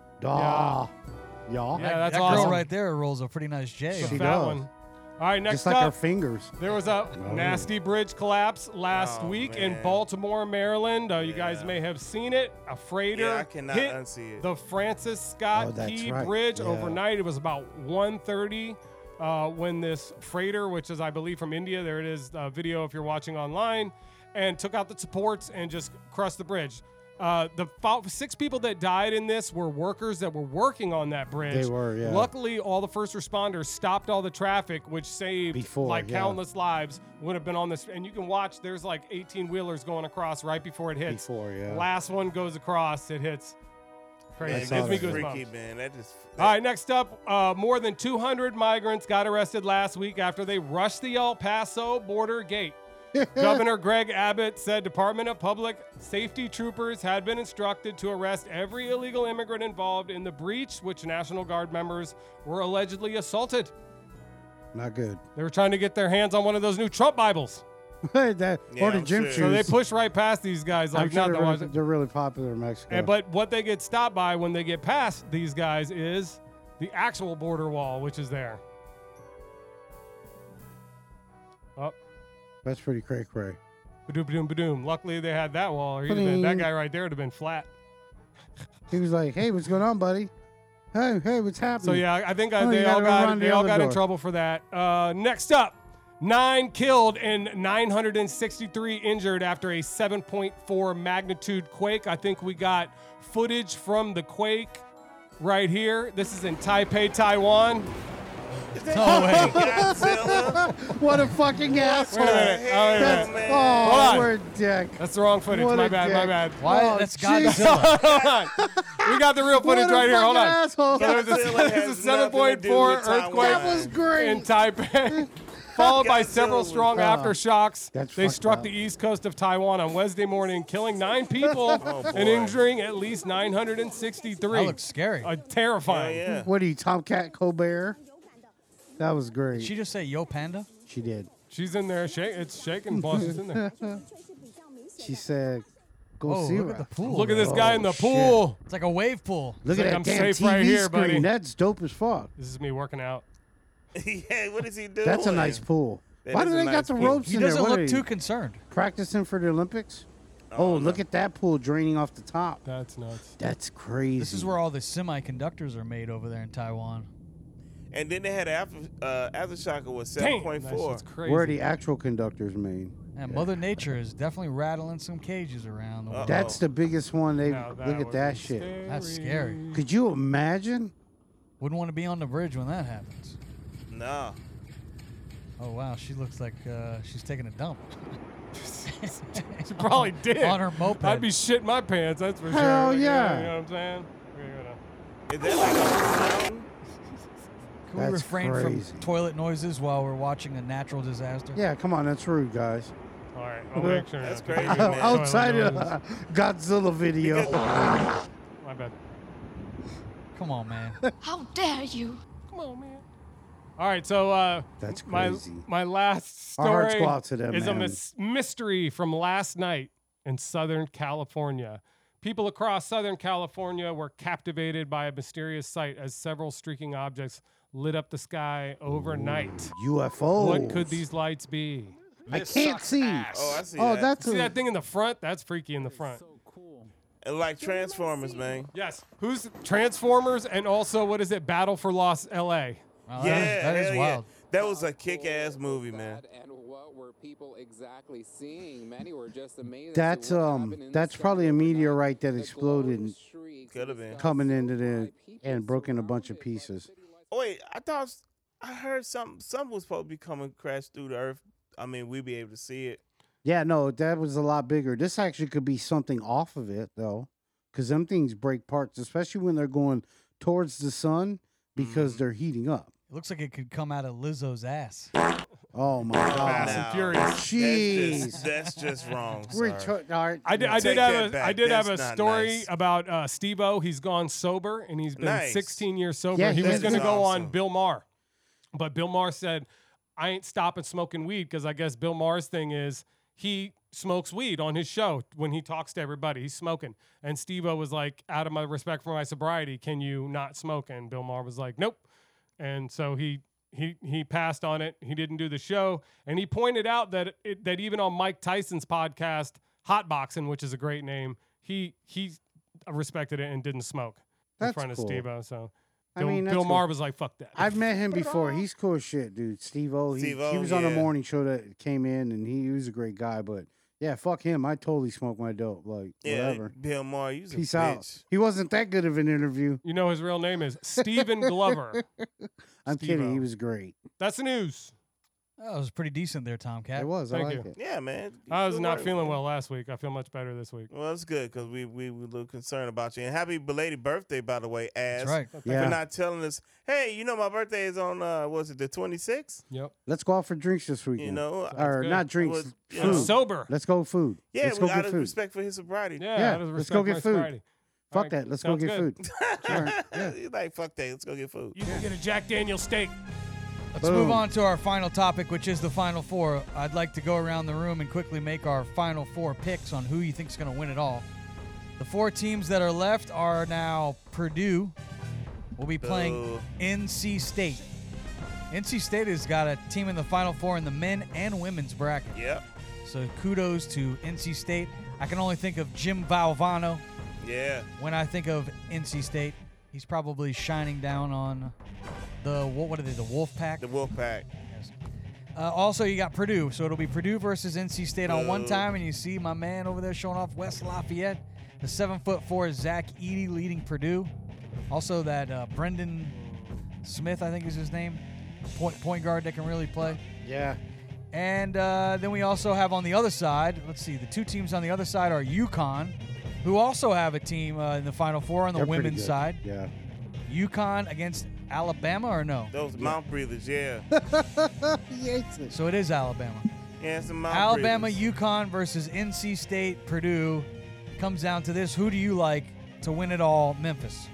[SPEAKER 4] Duh.
[SPEAKER 2] Yeah,
[SPEAKER 4] Y'all.
[SPEAKER 2] that's
[SPEAKER 1] that
[SPEAKER 2] awesome.
[SPEAKER 1] girl right there rolls a pretty nice J.
[SPEAKER 2] It's a
[SPEAKER 4] She
[SPEAKER 2] fat
[SPEAKER 4] does.
[SPEAKER 2] one. All right, next
[SPEAKER 4] Just like our
[SPEAKER 2] up,
[SPEAKER 4] fingers.
[SPEAKER 2] there was a nasty bridge collapse last
[SPEAKER 3] Oh,
[SPEAKER 2] week in
[SPEAKER 3] man.
[SPEAKER 2] Baltimore, Maryland. Uh, you guys
[SPEAKER 3] Yeah.
[SPEAKER 2] may have seen it. A freighter
[SPEAKER 3] Yeah, I cannot
[SPEAKER 2] hit
[SPEAKER 3] unsee it.
[SPEAKER 2] the Francis Scott
[SPEAKER 4] Oh, that's
[SPEAKER 2] Key
[SPEAKER 4] right.
[SPEAKER 2] Bridge
[SPEAKER 4] Yeah.
[SPEAKER 2] overnight. It was about one thirty uh, when this freighter, which is, I believe, from India, there it is, uh, video if you're watching online, and took out the supports and just crushed the bridge. Uh, the fo- six people that died in this were workers that were working on that bridge.
[SPEAKER 4] They were, yeah.
[SPEAKER 2] Luckily, all the first responders stopped all the traffic, which saved
[SPEAKER 4] Before,
[SPEAKER 2] like
[SPEAKER 4] yeah.
[SPEAKER 2] countless lives. Would have been on this, and you can watch. There's like eighteen wheelers going across right before it hits.
[SPEAKER 4] Before, yeah.
[SPEAKER 2] Last one goes across, it hits. Crazy.
[SPEAKER 3] Man,
[SPEAKER 2] It
[SPEAKER 4] saw
[SPEAKER 2] gives me
[SPEAKER 3] that's
[SPEAKER 4] that.
[SPEAKER 2] goosebumps.
[SPEAKER 3] freaky, man. That just.
[SPEAKER 2] All right, next up, uh, more than two hundred migrants got arrested last week after they rushed the El Paso border gate. Governor Greg Abbott said Department of Public Safety troopers had been instructed to arrest every illegal immigrant involved in the breach, which National Guard members were allegedly assaulted.
[SPEAKER 4] Not good.
[SPEAKER 2] They were trying to get their hands on one of those new Trump Bibles.
[SPEAKER 4] that,
[SPEAKER 3] Yeah,
[SPEAKER 4] or the
[SPEAKER 3] I'm
[SPEAKER 4] gym
[SPEAKER 3] sure.
[SPEAKER 4] shoes.
[SPEAKER 2] So they push right past these guys
[SPEAKER 4] I'm
[SPEAKER 2] like
[SPEAKER 4] sure
[SPEAKER 2] nothing.
[SPEAKER 4] they're,
[SPEAKER 2] was
[SPEAKER 4] really,
[SPEAKER 2] it?
[SPEAKER 4] they're really popular in Mexico.
[SPEAKER 2] And, but what they get stopped by when they get past these guys is the actual border wall, which is there. Oh,
[SPEAKER 4] That's pretty cray cray.
[SPEAKER 2] ba-doom, ba-doom, ba-doom. Luckily they had that wall, or he'd have been, that guy right there would have been flat.
[SPEAKER 4] He was like, "Hey, what's going on, buddy? Hey, hey, what's happening?"
[SPEAKER 2] So yeah, I think uh,
[SPEAKER 4] Oh, you
[SPEAKER 2] they
[SPEAKER 4] gotta
[SPEAKER 2] all
[SPEAKER 4] go
[SPEAKER 2] got
[SPEAKER 4] around
[SPEAKER 2] they
[SPEAKER 4] the
[SPEAKER 2] all
[SPEAKER 4] other
[SPEAKER 2] got in
[SPEAKER 4] door.
[SPEAKER 2] trouble for that. Uh, next up, nine killed and nine hundred sixty-three injured after a seven point four magnitude quake. I think we got footage from the quake right here. This is in Taipei, Taiwan.
[SPEAKER 1] No way.
[SPEAKER 3] Godzilla.
[SPEAKER 4] What a fucking asshole!
[SPEAKER 2] Wait a minute. Oh, wait a
[SPEAKER 4] That's,
[SPEAKER 2] minute.
[SPEAKER 4] oh,
[SPEAKER 2] Hold on.
[SPEAKER 4] we're a dick.
[SPEAKER 2] That's the wrong footage.
[SPEAKER 4] What
[SPEAKER 2] My
[SPEAKER 4] a
[SPEAKER 2] bad. My
[SPEAKER 4] dick.
[SPEAKER 2] bad.
[SPEAKER 1] Why?
[SPEAKER 4] Oh,
[SPEAKER 1] That's
[SPEAKER 4] Jesus.
[SPEAKER 1] Godzilla.
[SPEAKER 2] Hold on. We got the real footage
[SPEAKER 4] What a
[SPEAKER 2] right here. Hold
[SPEAKER 4] fucking
[SPEAKER 2] on.
[SPEAKER 4] asshole.
[SPEAKER 2] So there's a,
[SPEAKER 3] Godzilla
[SPEAKER 2] there's a
[SPEAKER 3] has
[SPEAKER 2] seven point four
[SPEAKER 3] nothing to do with
[SPEAKER 2] earthquake
[SPEAKER 4] That was great.
[SPEAKER 2] in Taipei, followed by
[SPEAKER 3] Godzilla
[SPEAKER 2] several
[SPEAKER 3] was-
[SPEAKER 2] strong
[SPEAKER 4] Oh,
[SPEAKER 2] aftershocks.
[SPEAKER 4] that's
[SPEAKER 2] They
[SPEAKER 4] fucked
[SPEAKER 2] struck
[SPEAKER 4] up.
[SPEAKER 2] the east coast of Taiwan on Wednesday morning, killing nine people
[SPEAKER 3] Oh, boy.
[SPEAKER 2] and injuring at least nine hundred sixty-three.
[SPEAKER 1] That looks scary.
[SPEAKER 2] Uh,
[SPEAKER 3] Oh,
[SPEAKER 2] terrifying.
[SPEAKER 3] yeah.
[SPEAKER 4] What are you, Tomcat Colbert? That was great.
[SPEAKER 1] Did she just say Yo Panda?
[SPEAKER 4] She did.
[SPEAKER 2] She's in there. Shake, it's shaking. Boss is in there.
[SPEAKER 4] She said, "Go
[SPEAKER 1] Oh,
[SPEAKER 4] see
[SPEAKER 1] look
[SPEAKER 4] her."
[SPEAKER 1] at the pool.
[SPEAKER 2] Look at this
[SPEAKER 1] there.
[SPEAKER 2] guy in the
[SPEAKER 4] Oh, shit.
[SPEAKER 2] pool.
[SPEAKER 1] It's like a wave pool.
[SPEAKER 4] Look
[SPEAKER 2] It's
[SPEAKER 4] at
[SPEAKER 2] like
[SPEAKER 4] that
[SPEAKER 2] I'm
[SPEAKER 4] damn
[SPEAKER 2] safe
[SPEAKER 4] T V
[SPEAKER 2] right here,
[SPEAKER 4] screen.
[SPEAKER 2] buddy.
[SPEAKER 4] That's dope as fuck.
[SPEAKER 2] This is me working out.
[SPEAKER 3] Yeah, what is he doing?
[SPEAKER 4] That's a nice pool.
[SPEAKER 3] That
[SPEAKER 4] Why
[SPEAKER 3] is
[SPEAKER 4] do
[SPEAKER 3] a
[SPEAKER 4] they
[SPEAKER 3] nice
[SPEAKER 4] got the
[SPEAKER 3] pool.
[SPEAKER 4] ropes
[SPEAKER 1] He
[SPEAKER 4] in there?
[SPEAKER 1] doesn't
[SPEAKER 4] What are
[SPEAKER 1] look
[SPEAKER 4] they,
[SPEAKER 1] too concerned.
[SPEAKER 4] practicing for the Olympics? Oh, look at that pool draining off the top.
[SPEAKER 2] That's nuts.
[SPEAKER 4] That's crazy.
[SPEAKER 1] This is where all the semiconductors are made over there in Taiwan.
[SPEAKER 3] And then they had after uh, aftershock was seven
[SPEAKER 2] Damn,
[SPEAKER 3] point
[SPEAKER 2] that
[SPEAKER 3] four.
[SPEAKER 2] shit's crazy.
[SPEAKER 4] where are the actual conductors made.
[SPEAKER 1] And Mother Nature is definitely rattling some cages around. The world.
[SPEAKER 4] That's the biggest one. They
[SPEAKER 2] Now
[SPEAKER 4] look at
[SPEAKER 2] would
[SPEAKER 4] that
[SPEAKER 2] be
[SPEAKER 4] shit.
[SPEAKER 1] That's scary.
[SPEAKER 4] Could you imagine?
[SPEAKER 1] Wouldn't want to be on the bridge when that happens.
[SPEAKER 3] No.
[SPEAKER 1] Oh wow, she looks like uh, she's taking a dump.
[SPEAKER 2] She probably did.
[SPEAKER 1] On her moped.
[SPEAKER 2] I'd be shitting my pants, that's for
[SPEAKER 4] Hell
[SPEAKER 2] sure.
[SPEAKER 4] yeah.
[SPEAKER 2] You know what I'm saying? Yeah,
[SPEAKER 3] Is that like a mountain?
[SPEAKER 1] Can we
[SPEAKER 4] That's
[SPEAKER 1] refrain
[SPEAKER 4] crazy.
[SPEAKER 1] from toilet noises while we're watching a natural disaster?
[SPEAKER 4] Yeah, come on, that's rude, guys.
[SPEAKER 2] All right, I'll make sure.
[SPEAKER 3] That's
[SPEAKER 2] not
[SPEAKER 3] crazy,
[SPEAKER 2] to-
[SPEAKER 3] man.
[SPEAKER 4] Outside of
[SPEAKER 2] noises.
[SPEAKER 4] Godzilla video.
[SPEAKER 2] My bad.
[SPEAKER 1] Come on, man.
[SPEAKER 11] How dare you?
[SPEAKER 2] Come on, man. All right, so uh,
[SPEAKER 4] That's
[SPEAKER 2] my
[SPEAKER 4] crazy.
[SPEAKER 2] my last
[SPEAKER 4] Our hearts
[SPEAKER 2] story
[SPEAKER 4] go out to them,
[SPEAKER 2] is a
[SPEAKER 4] man.
[SPEAKER 2] mys- mystery from last night in Southern California. People across Southern California were captivated by a mysterious sight as several streaking objects lit up the sky overnight.
[SPEAKER 4] U F Os.
[SPEAKER 2] What could these lights be?
[SPEAKER 4] I can't see.
[SPEAKER 3] Oh, I see
[SPEAKER 4] Oh,
[SPEAKER 3] that.
[SPEAKER 4] that's
[SPEAKER 2] See
[SPEAKER 4] a,
[SPEAKER 2] that thing in the front? That's freaky in the front.
[SPEAKER 3] And like Transformers, man.
[SPEAKER 2] Yes. Who's Transformers and also what is it? Battle for Los L A.
[SPEAKER 1] Oh, that
[SPEAKER 3] yeah,
[SPEAKER 1] is- that is
[SPEAKER 3] hell yeah.
[SPEAKER 1] wild.
[SPEAKER 3] That was a kick-ass movie, man.
[SPEAKER 12] And what were people exactly seeing? Many were just amazed.
[SPEAKER 4] that's um that's probably a meteorite that exploded and
[SPEAKER 3] Could have been.
[SPEAKER 4] coming into the and broke in a bunch of pieces.
[SPEAKER 3] Oh wait, I thought I heard something. Something was supposed to be coming crash through the earth. I mean, we'd be able to see it.
[SPEAKER 4] Yeah, no, that was a lot bigger. This actually could be something off of it though, because them things break parts, especially when they're going towards the sun because they're heating up.
[SPEAKER 1] It looks like it could come out of Lizzo's ass.
[SPEAKER 4] Oh my
[SPEAKER 2] Fast
[SPEAKER 4] god!
[SPEAKER 2] and
[SPEAKER 3] Now,
[SPEAKER 2] Furious.
[SPEAKER 3] That's
[SPEAKER 4] Jeez.
[SPEAKER 3] just, that's just wrong.
[SPEAKER 4] We're
[SPEAKER 3] sir.
[SPEAKER 4] to- all right.
[SPEAKER 2] I did. I
[SPEAKER 3] Take
[SPEAKER 2] did
[SPEAKER 3] that
[SPEAKER 2] have a.
[SPEAKER 3] back.
[SPEAKER 2] I did have a
[SPEAKER 3] That's not
[SPEAKER 2] story
[SPEAKER 3] nice.
[SPEAKER 2] about uh, Steve-O. He's gone sober and he's been
[SPEAKER 3] Nice.
[SPEAKER 2] sixteen years sober.
[SPEAKER 4] Yeah,
[SPEAKER 2] he
[SPEAKER 4] he
[SPEAKER 2] was
[SPEAKER 4] is.
[SPEAKER 2] going to
[SPEAKER 3] That's
[SPEAKER 2] go
[SPEAKER 3] awesome.
[SPEAKER 2] on Bill Maher, but Bill Maher said, "I ain't stopping smoking weed," because I guess Bill Maher's thing is he smokes weed on his show when he talks to everybody. He's smoking, and Steve-O was like, "Out of my respect for my sobriety, can you not smoke?" And Bill Maher was like, "Nope," and so he. He he passed on it. He didn't do the show, and he pointed out that it, that even on Mike Tyson's podcast, Hotboxing, which is a great name, he he respected it and didn't smoke in
[SPEAKER 4] That's
[SPEAKER 2] front of
[SPEAKER 4] cool.
[SPEAKER 2] Steve-O. So
[SPEAKER 4] I
[SPEAKER 2] Bill,
[SPEAKER 4] mean, that's
[SPEAKER 2] Bill
[SPEAKER 4] cool.
[SPEAKER 2] Maher was like, "Fuck that."
[SPEAKER 4] I've met him before. He's cool as shit, dude. Steve O. He,
[SPEAKER 3] Steve-O,
[SPEAKER 4] he was on a
[SPEAKER 3] yeah.
[SPEAKER 4] morning show that came in, and he, he was a great guy. But yeah, fuck him. I totally smoke my dope. Like
[SPEAKER 3] Yeah,
[SPEAKER 4] whatever.
[SPEAKER 3] Bill Maher, you a
[SPEAKER 4] Peace
[SPEAKER 3] bitch.
[SPEAKER 4] out. He wasn't that good of an interview.
[SPEAKER 2] You know his real name is Stephen Glover.
[SPEAKER 4] I'm
[SPEAKER 2] Steve-O.
[SPEAKER 4] kidding. He was great.
[SPEAKER 2] That's the news.
[SPEAKER 1] Oh, it was pretty decent there, Tomcat.
[SPEAKER 4] It was. I
[SPEAKER 2] Thank
[SPEAKER 4] like
[SPEAKER 2] you.
[SPEAKER 4] it.
[SPEAKER 3] Yeah, man.
[SPEAKER 2] I was
[SPEAKER 3] Good
[SPEAKER 2] not
[SPEAKER 3] work,
[SPEAKER 2] feeling
[SPEAKER 3] man.
[SPEAKER 2] well last week. I feel much better this week.
[SPEAKER 3] Well, it's good because we, we were a little concerned about you. And happy belated birthday, by the way, Ass.
[SPEAKER 1] That's right.
[SPEAKER 4] Yeah.
[SPEAKER 3] For not telling us, hey, you know my birthday is on, uh, was it the twenty-sixth?
[SPEAKER 2] Yep.
[SPEAKER 4] Let's go out for drinks this weekend.
[SPEAKER 3] You know?
[SPEAKER 4] or
[SPEAKER 2] good.
[SPEAKER 4] not drinks,
[SPEAKER 3] Was- you
[SPEAKER 2] I'm
[SPEAKER 3] know,
[SPEAKER 4] food.
[SPEAKER 2] sober.
[SPEAKER 4] Let's go food.
[SPEAKER 3] Yeah,
[SPEAKER 4] Let's
[SPEAKER 3] we
[SPEAKER 4] go
[SPEAKER 3] out
[SPEAKER 4] get
[SPEAKER 3] of
[SPEAKER 4] food.
[SPEAKER 3] respect for his sobriety.
[SPEAKER 2] Yeah,
[SPEAKER 4] Yeah,
[SPEAKER 2] out of
[SPEAKER 4] let's go
[SPEAKER 2] respect
[SPEAKER 4] get
[SPEAKER 2] my
[SPEAKER 4] food.
[SPEAKER 2] sobriety.
[SPEAKER 4] Fuck
[SPEAKER 2] All right,
[SPEAKER 4] that. Let's go
[SPEAKER 2] sounds
[SPEAKER 4] get
[SPEAKER 2] good.
[SPEAKER 4] food. All right, yeah.
[SPEAKER 3] He's like, fuck that. Let's go get food.
[SPEAKER 2] You can get a Jack Daniel steak.
[SPEAKER 1] Let's
[SPEAKER 4] Boom.
[SPEAKER 1] move on to our final topic, which is the Final Four. I'd like to go around the room and quickly make our Final Four picks on who you think's going to win it all. The four teams that are left are now Purdue. We'll be playing
[SPEAKER 3] Boo.
[SPEAKER 1] N C State. N C State has got a team in the Final Four in the men and women's bracket.
[SPEAKER 3] Yep.
[SPEAKER 1] So kudos to N C State. I can only think of Jim Valvano
[SPEAKER 3] Yeah.
[SPEAKER 1] when I think of N C State. He's probably shining down on the, what, what are they, the Wolf Pack?
[SPEAKER 3] The Wolf Pack.
[SPEAKER 1] Yes. Uh, also, you got Purdue. So it'll be Purdue versus N C State on one
[SPEAKER 3] Boo.
[SPEAKER 1] time, and you see my man over there showing off West Lafayette. The seven foot four Zach Edey leading Purdue. Also, that uh, Brendan Smith, I think is his name, point point guard that can really play.
[SPEAKER 4] Yeah.
[SPEAKER 1] And uh, then we also have on the other side, let's see, the two teams on the other side are UConn, who also have a team uh, in the Final Four on the
[SPEAKER 4] They're pretty
[SPEAKER 1] women's
[SPEAKER 4] good.
[SPEAKER 1] side.
[SPEAKER 4] Yeah.
[SPEAKER 1] UConn against Alabama or no?
[SPEAKER 3] Those mouth breathers, yeah.
[SPEAKER 4] He hates it.
[SPEAKER 1] So it is Alabama.
[SPEAKER 3] Yeah, some mouth
[SPEAKER 1] Alabama,
[SPEAKER 3] breathers.
[SPEAKER 1] UConn versus N C State, Purdue. Comes down to this. Who do you like to win it all? Memphis.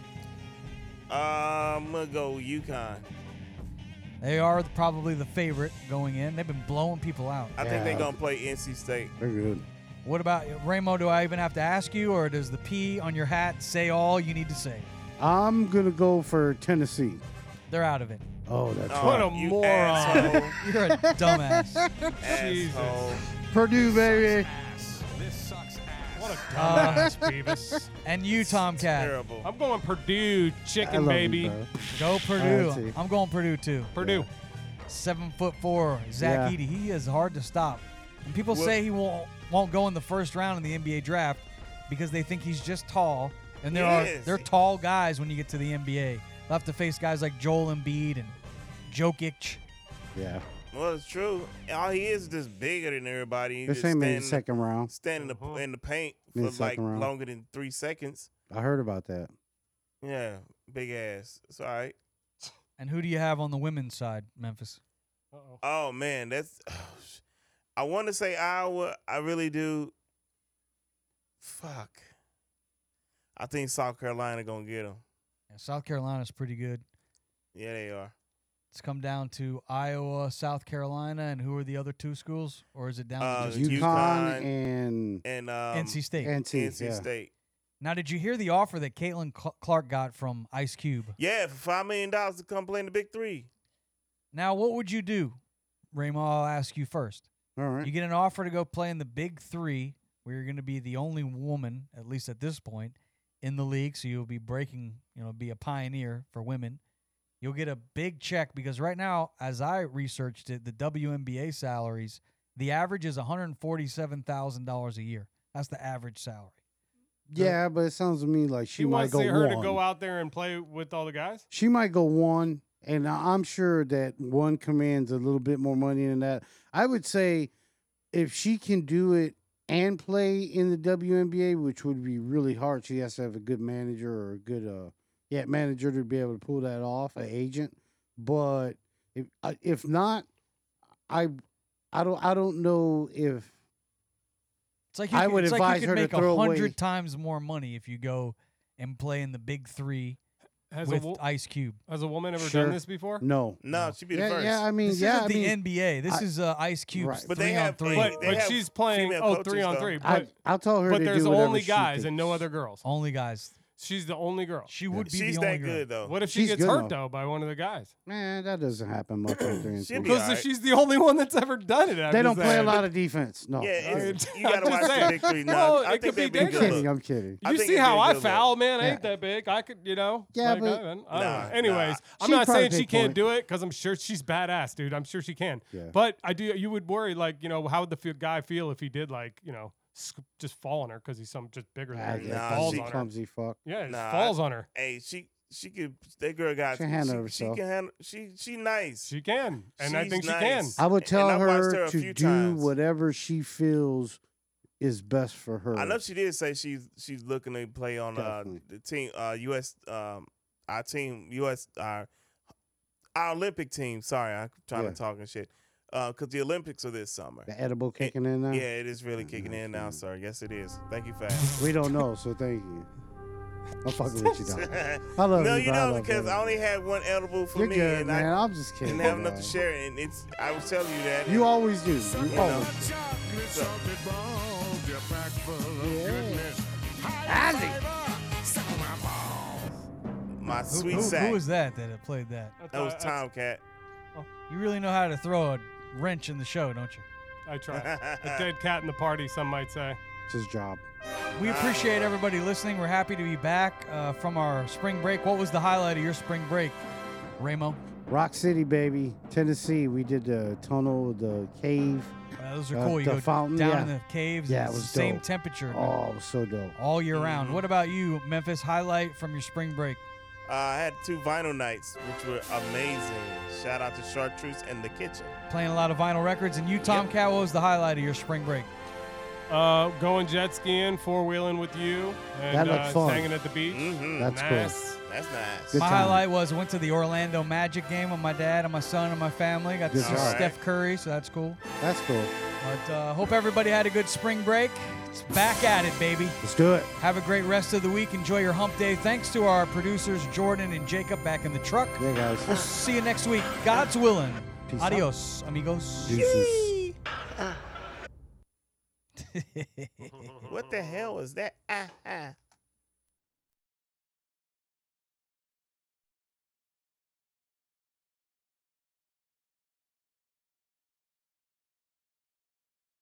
[SPEAKER 3] Uh, I'm going to go UConn.
[SPEAKER 1] They are probably the favorite going in. They've been blowing people out.
[SPEAKER 3] I think
[SPEAKER 4] Yeah.
[SPEAKER 3] they're going to play N C State.
[SPEAKER 4] They're good.
[SPEAKER 1] What about Ramo? Do I even have to ask you, or does the P on your hat say all you need to say?
[SPEAKER 4] I'm gonna go for Tennessee.
[SPEAKER 1] They're out of it.
[SPEAKER 4] Oh, that's
[SPEAKER 3] Oh,
[SPEAKER 2] What a
[SPEAKER 4] right.
[SPEAKER 3] you
[SPEAKER 2] moron.
[SPEAKER 3] asshole.
[SPEAKER 1] You're a dumbass.
[SPEAKER 2] Jesus.
[SPEAKER 3] Asshole.
[SPEAKER 4] Purdue, baby.
[SPEAKER 2] What a
[SPEAKER 1] Uh,
[SPEAKER 2] dumbass, Beavis.
[SPEAKER 1] And you, Tomcat.
[SPEAKER 3] Terrible.
[SPEAKER 2] I'm going Purdue,
[SPEAKER 4] I
[SPEAKER 2] chicken
[SPEAKER 4] love
[SPEAKER 2] baby.
[SPEAKER 4] You, bro.
[SPEAKER 1] Go Purdue.
[SPEAKER 4] let's see.
[SPEAKER 1] I'm going Purdue too.
[SPEAKER 2] Purdue.
[SPEAKER 1] Seven foot four, Zach
[SPEAKER 4] Yeah.
[SPEAKER 1] Edey. He is hard to stop. And people
[SPEAKER 3] Well-
[SPEAKER 1] say he won't won't go in the first round in the N B A draft because they think he's just tall. And there
[SPEAKER 3] He
[SPEAKER 1] are
[SPEAKER 3] is.
[SPEAKER 1] they're tall guys when you get to the N B A. They'll have to face guys like Joel Embiid and Jokic.
[SPEAKER 4] Yeah.
[SPEAKER 3] Well, it's true. All he is is just bigger than everybody. He
[SPEAKER 4] This
[SPEAKER 3] just
[SPEAKER 4] ain't made
[SPEAKER 3] stand
[SPEAKER 4] the
[SPEAKER 3] in
[SPEAKER 4] second round.
[SPEAKER 3] the, stand in the,
[SPEAKER 2] Uh-huh.
[SPEAKER 3] in the paint
[SPEAKER 4] In
[SPEAKER 3] for
[SPEAKER 4] the
[SPEAKER 3] like
[SPEAKER 4] second round.
[SPEAKER 3] longer than three seconds.
[SPEAKER 4] I heard about that.
[SPEAKER 3] Yeah, big ass. It's all right.
[SPEAKER 1] And who do you have on the women's side, Memphis?
[SPEAKER 2] Uh-oh.
[SPEAKER 3] Oh man, that's. I want to say Iowa. I really do. Fuck. I think South Carolina gonna get them.
[SPEAKER 1] Yeah, South Carolina's pretty good.
[SPEAKER 3] Yeah, they are.
[SPEAKER 1] It's come down to Iowa, South Carolina, and who are the other two schools? Or is it down
[SPEAKER 3] Uh,
[SPEAKER 1] to just
[SPEAKER 3] UConn
[SPEAKER 4] UConn and
[SPEAKER 3] And um,
[SPEAKER 1] N C State?
[SPEAKER 4] N C.
[SPEAKER 3] N C
[SPEAKER 4] yeah.
[SPEAKER 3] State.
[SPEAKER 1] Now, did you hear the offer that Caitlin Cl- Clark got from Ice Cube?
[SPEAKER 3] Yeah, for five million dollars to come play in the Big Three.
[SPEAKER 1] Now, what would you do, Ramo? I'll ask you first.
[SPEAKER 4] All right.
[SPEAKER 1] You get an offer to go play in the Big Three, where you're going to be the only woman, at least at this point, in the league. So you'll be breaking, you know, be a pioneer for women. You'll get a big check because right now, as I researched it, the W N B A salaries, the average is one hundred forty-seven thousand dollars a year. That's the average salary.
[SPEAKER 4] Yeah, but it sounds to me like she
[SPEAKER 2] He
[SPEAKER 4] might
[SPEAKER 2] wants
[SPEAKER 4] go
[SPEAKER 2] her
[SPEAKER 4] one.
[SPEAKER 2] to go out there and play with all the guys?
[SPEAKER 4] She might go one, and I- I'm sure that one commands a little bit more money than that. I would say if she can do it and play in the W N B A, which would be really hard, she has to have a good manager or a good uh yeah manager to be able to pull that off, an agent. But if uh, if not, I I don't I don't know if
[SPEAKER 1] It's like you
[SPEAKER 4] I
[SPEAKER 1] could,
[SPEAKER 4] would
[SPEAKER 1] it's
[SPEAKER 4] advise
[SPEAKER 1] like you
[SPEAKER 4] her
[SPEAKER 1] could
[SPEAKER 4] to
[SPEAKER 1] make
[SPEAKER 4] throw
[SPEAKER 1] a
[SPEAKER 4] away-
[SPEAKER 1] hundred times more money if you go and play in the Big Three
[SPEAKER 2] Has
[SPEAKER 1] with
[SPEAKER 2] a wo-
[SPEAKER 1] Ice Cube.
[SPEAKER 2] has a woman ever
[SPEAKER 4] Sure.
[SPEAKER 2] done this before?
[SPEAKER 4] no.
[SPEAKER 3] No, she'd be the
[SPEAKER 4] Yeah,
[SPEAKER 3] first.
[SPEAKER 4] yeah, I mean,
[SPEAKER 1] This
[SPEAKER 4] yeah,
[SPEAKER 1] isn't
[SPEAKER 4] I
[SPEAKER 1] the
[SPEAKER 4] mean,
[SPEAKER 1] N B A. This
[SPEAKER 4] I-
[SPEAKER 1] is uh, Ice Cube's
[SPEAKER 4] Right.
[SPEAKER 3] But
[SPEAKER 1] three
[SPEAKER 3] they
[SPEAKER 1] on
[SPEAKER 3] have-
[SPEAKER 1] three.
[SPEAKER 2] But,
[SPEAKER 3] They
[SPEAKER 2] but
[SPEAKER 3] have
[SPEAKER 2] she's playing
[SPEAKER 3] female
[SPEAKER 2] oh
[SPEAKER 3] coaches,
[SPEAKER 2] three on
[SPEAKER 3] though.
[SPEAKER 2] three.
[SPEAKER 4] I,
[SPEAKER 2] But,
[SPEAKER 4] I'll tell her
[SPEAKER 2] but
[SPEAKER 4] to
[SPEAKER 2] there's
[SPEAKER 4] do whatever
[SPEAKER 2] only
[SPEAKER 4] she
[SPEAKER 2] guys
[SPEAKER 4] thinks.
[SPEAKER 2] and no other girls.
[SPEAKER 1] Only guys.
[SPEAKER 2] She's the only girl.
[SPEAKER 1] She would be
[SPEAKER 3] She's
[SPEAKER 1] the only
[SPEAKER 3] that
[SPEAKER 1] girl.
[SPEAKER 3] good though.
[SPEAKER 2] What if she
[SPEAKER 4] She's
[SPEAKER 2] gets
[SPEAKER 4] good
[SPEAKER 2] hurt
[SPEAKER 4] enough.
[SPEAKER 2] though by one of the guys?
[SPEAKER 4] Man, that doesn't happen much on three and
[SPEAKER 3] She'll
[SPEAKER 4] two.
[SPEAKER 3] be
[SPEAKER 2] Because
[SPEAKER 3] all right.
[SPEAKER 2] she's the only one that's ever done it. I'm
[SPEAKER 4] They don't
[SPEAKER 2] just
[SPEAKER 4] play a
[SPEAKER 2] saying.
[SPEAKER 4] lot of defense. No.
[SPEAKER 3] Yeah, it's,
[SPEAKER 2] I'm
[SPEAKER 3] you gotta
[SPEAKER 2] just
[SPEAKER 3] watch the
[SPEAKER 2] saying.
[SPEAKER 3] Big Three. No,
[SPEAKER 2] Well,
[SPEAKER 3] I
[SPEAKER 2] it
[SPEAKER 3] think
[SPEAKER 2] could be
[SPEAKER 3] they'd be
[SPEAKER 4] I'm
[SPEAKER 3] a good
[SPEAKER 2] dangerous.
[SPEAKER 4] kidding.
[SPEAKER 3] look.
[SPEAKER 4] I'm kidding.
[SPEAKER 3] I
[SPEAKER 2] You
[SPEAKER 3] think
[SPEAKER 2] see
[SPEAKER 3] it'd be
[SPEAKER 2] how
[SPEAKER 3] a
[SPEAKER 2] I
[SPEAKER 3] good
[SPEAKER 2] foul,
[SPEAKER 3] look.
[SPEAKER 2] man? I
[SPEAKER 4] Yeah.
[SPEAKER 2] ain't that big. I could, you know.
[SPEAKER 4] Yeah,
[SPEAKER 2] like,
[SPEAKER 4] but-
[SPEAKER 2] I, I don't
[SPEAKER 3] Nah,
[SPEAKER 2] know. Anyways,
[SPEAKER 3] nah.
[SPEAKER 2] I'm
[SPEAKER 4] She'd
[SPEAKER 2] not
[SPEAKER 4] probably
[SPEAKER 2] saying she
[SPEAKER 4] pick
[SPEAKER 2] can't
[SPEAKER 4] point.
[SPEAKER 2] do it because I'm sure she's badass, dude. I'm sure she can.
[SPEAKER 4] Yeah.
[SPEAKER 2] But I do. You would worry, like, you know, how would the fe- guy feel if he did, like, you know, sc- just fall on her because he's some just bigger than
[SPEAKER 4] Ah,
[SPEAKER 2] her and
[SPEAKER 3] Nah,
[SPEAKER 2] falls
[SPEAKER 3] she
[SPEAKER 2] on her.
[SPEAKER 4] clumsy fuck.
[SPEAKER 2] Yeah, it
[SPEAKER 3] Nah,
[SPEAKER 2] falls on her.
[SPEAKER 3] Hey, she she could. That girl got.
[SPEAKER 4] She can handle
[SPEAKER 3] she,
[SPEAKER 4] herself.
[SPEAKER 3] She can handle. She she nice.
[SPEAKER 2] She can, and I
[SPEAKER 3] She's
[SPEAKER 2] think
[SPEAKER 3] nice.
[SPEAKER 2] she can.
[SPEAKER 4] I would tell
[SPEAKER 3] And I watched
[SPEAKER 4] her,
[SPEAKER 3] her a
[SPEAKER 4] to
[SPEAKER 3] few
[SPEAKER 4] do
[SPEAKER 3] times.
[SPEAKER 4] whatever she feels is best for her.
[SPEAKER 3] I know she did say she's she's looking to play on uh,
[SPEAKER 4] Definitely.
[SPEAKER 3] the team uh, U S um, our team U S our our Olympic team. Sorry, I'm trying
[SPEAKER 4] Yeah.
[SPEAKER 3] to talk and shit. Because the Olympics are this summer.
[SPEAKER 4] The edible kicking in now.
[SPEAKER 3] Yeah, it is really kicking in now, sir. Yes, it is. Thank you, Fast.
[SPEAKER 4] We don't know, so thank you. I'm fucking with you, dog. I love
[SPEAKER 3] no,
[SPEAKER 4] you,
[SPEAKER 3] you
[SPEAKER 4] bro. I
[SPEAKER 3] know,
[SPEAKER 4] love
[SPEAKER 3] because
[SPEAKER 4] you.
[SPEAKER 3] I only had one edible for
[SPEAKER 4] You're
[SPEAKER 3] me,
[SPEAKER 4] good,
[SPEAKER 3] and
[SPEAKER 4] man.
[SPEAKER 3] I
[SPEAKER 4] I'm just kidding.
[SPEAKER 3] didn't have enough to
[SPEAKER 4] dog.
[SPEAKER 3] share. And it's I was telling you that.
[SPEAKER 4] You always do. You
[SPEAKER 3] You know.
[SPEAKER 4] always do.
[SPEAKER 3] So, my
[SPEAKER 1] Who,
[SPEAKER 3] sweet
[SPEAKER 1] who,
[SPEAKER 3] sack.
[SPEAKER 1] who was that that had played that?
[SPEAKER 3] That was Tomcat.
[SPEAKER 1] You really know how to throw a wrench in the show, don't you?
[SPEAKER 2] I try. A dead cat in the party, some might say.
[SPEAKER 4] It's his job.
[SPEAKER 1] We appreciate everybody listening. We're happy to be back uh, from our spring break. What was the highlight of your spring break, Ramo?
[SPEAKER 4] Rock City, baby. Tennessee. We did the tunnel, the cave.
[SPEAKER 1] Uh, those are
[SPEAKER 4] uh,
[SPEAKER 1] cool. You
[SPEAKER 4] the
[SPEAKER 1] go
[SPEAKER 4] fountain,
[SPEAKER 1] down
[SPEAKER 4] yeah.
[SPEAKER 1] in the caves.
[SPEAKER 4] Yeah,
[SPEAKER 1] and
[SPEAKER 4] it
[SPEAKER 1] it's
[SPEAKER 4] was
[SPEAKER 1] the same
[SPEAKER 4] dope.
[SPEAKER 1] temperature
[SPEAKER 4] Oh, it was so dope.
[SPEAKER 1] all year
[SPEAKER 3] Mm-hmm.
[SPEAKER 1] round. What about you, Memphis? Highlight from your spring break?
[SPEAKER 3] Uh, I had two vinyl nights, which were amazing. Shout out to Chartreuse and the Kitchen.
[SPEAKER 1] Playing a lot of vinyl records. And you, Tomcat, what was the highlight of your spring break?
[SPEAKER 2] Uh, going jet skiing, four wheeling with you, and
[SPEAKER 4] That looked
[SPEAKER 2] uh,
[SPEAKER 4] fun.
[SPEAKER 2] hanging at the beach.
[SPEAKER 3] Mm-hmm.
[SPEAKER 4] That's
[SPEAKER 2] nice.
[SPEAKER 3] That's nice.
[SPEAKER 4] Good
[SPEAKER 1] my
[SPEAKER 4] time.
[SPEAKER 1] highlight was I went to the Orlando Magic game with my dad and my son and my family. Got to
[SPEAKER 4] Good
[SPEAKER 1] see
[SPEAKER 4] job.
[SPEAKER 1] Steph Curry, so that's cool.
[SPEAKER 4] That's cool.
[SPEAKER 1] But uh, hope everybody had a good spring break. It's back at it, baby.
[SPEAKER 4] Let's do it.
[SPEAKER 1] Have a great rest of the week. Enjoy your hump day. Thanks to our producers, Jordan and Jacob, back in the truck.
[SPEAKER 4] Yeah, guys.
[SPEAKER 1] We'll see you next week. God's willing.
[SPEAKER 4] Peace out.
[SPEAKER 1] Adios, amigos.
[SPEAKER 4] Deuces.
[SPEAKER 3] What the hell is that? Ah, ah.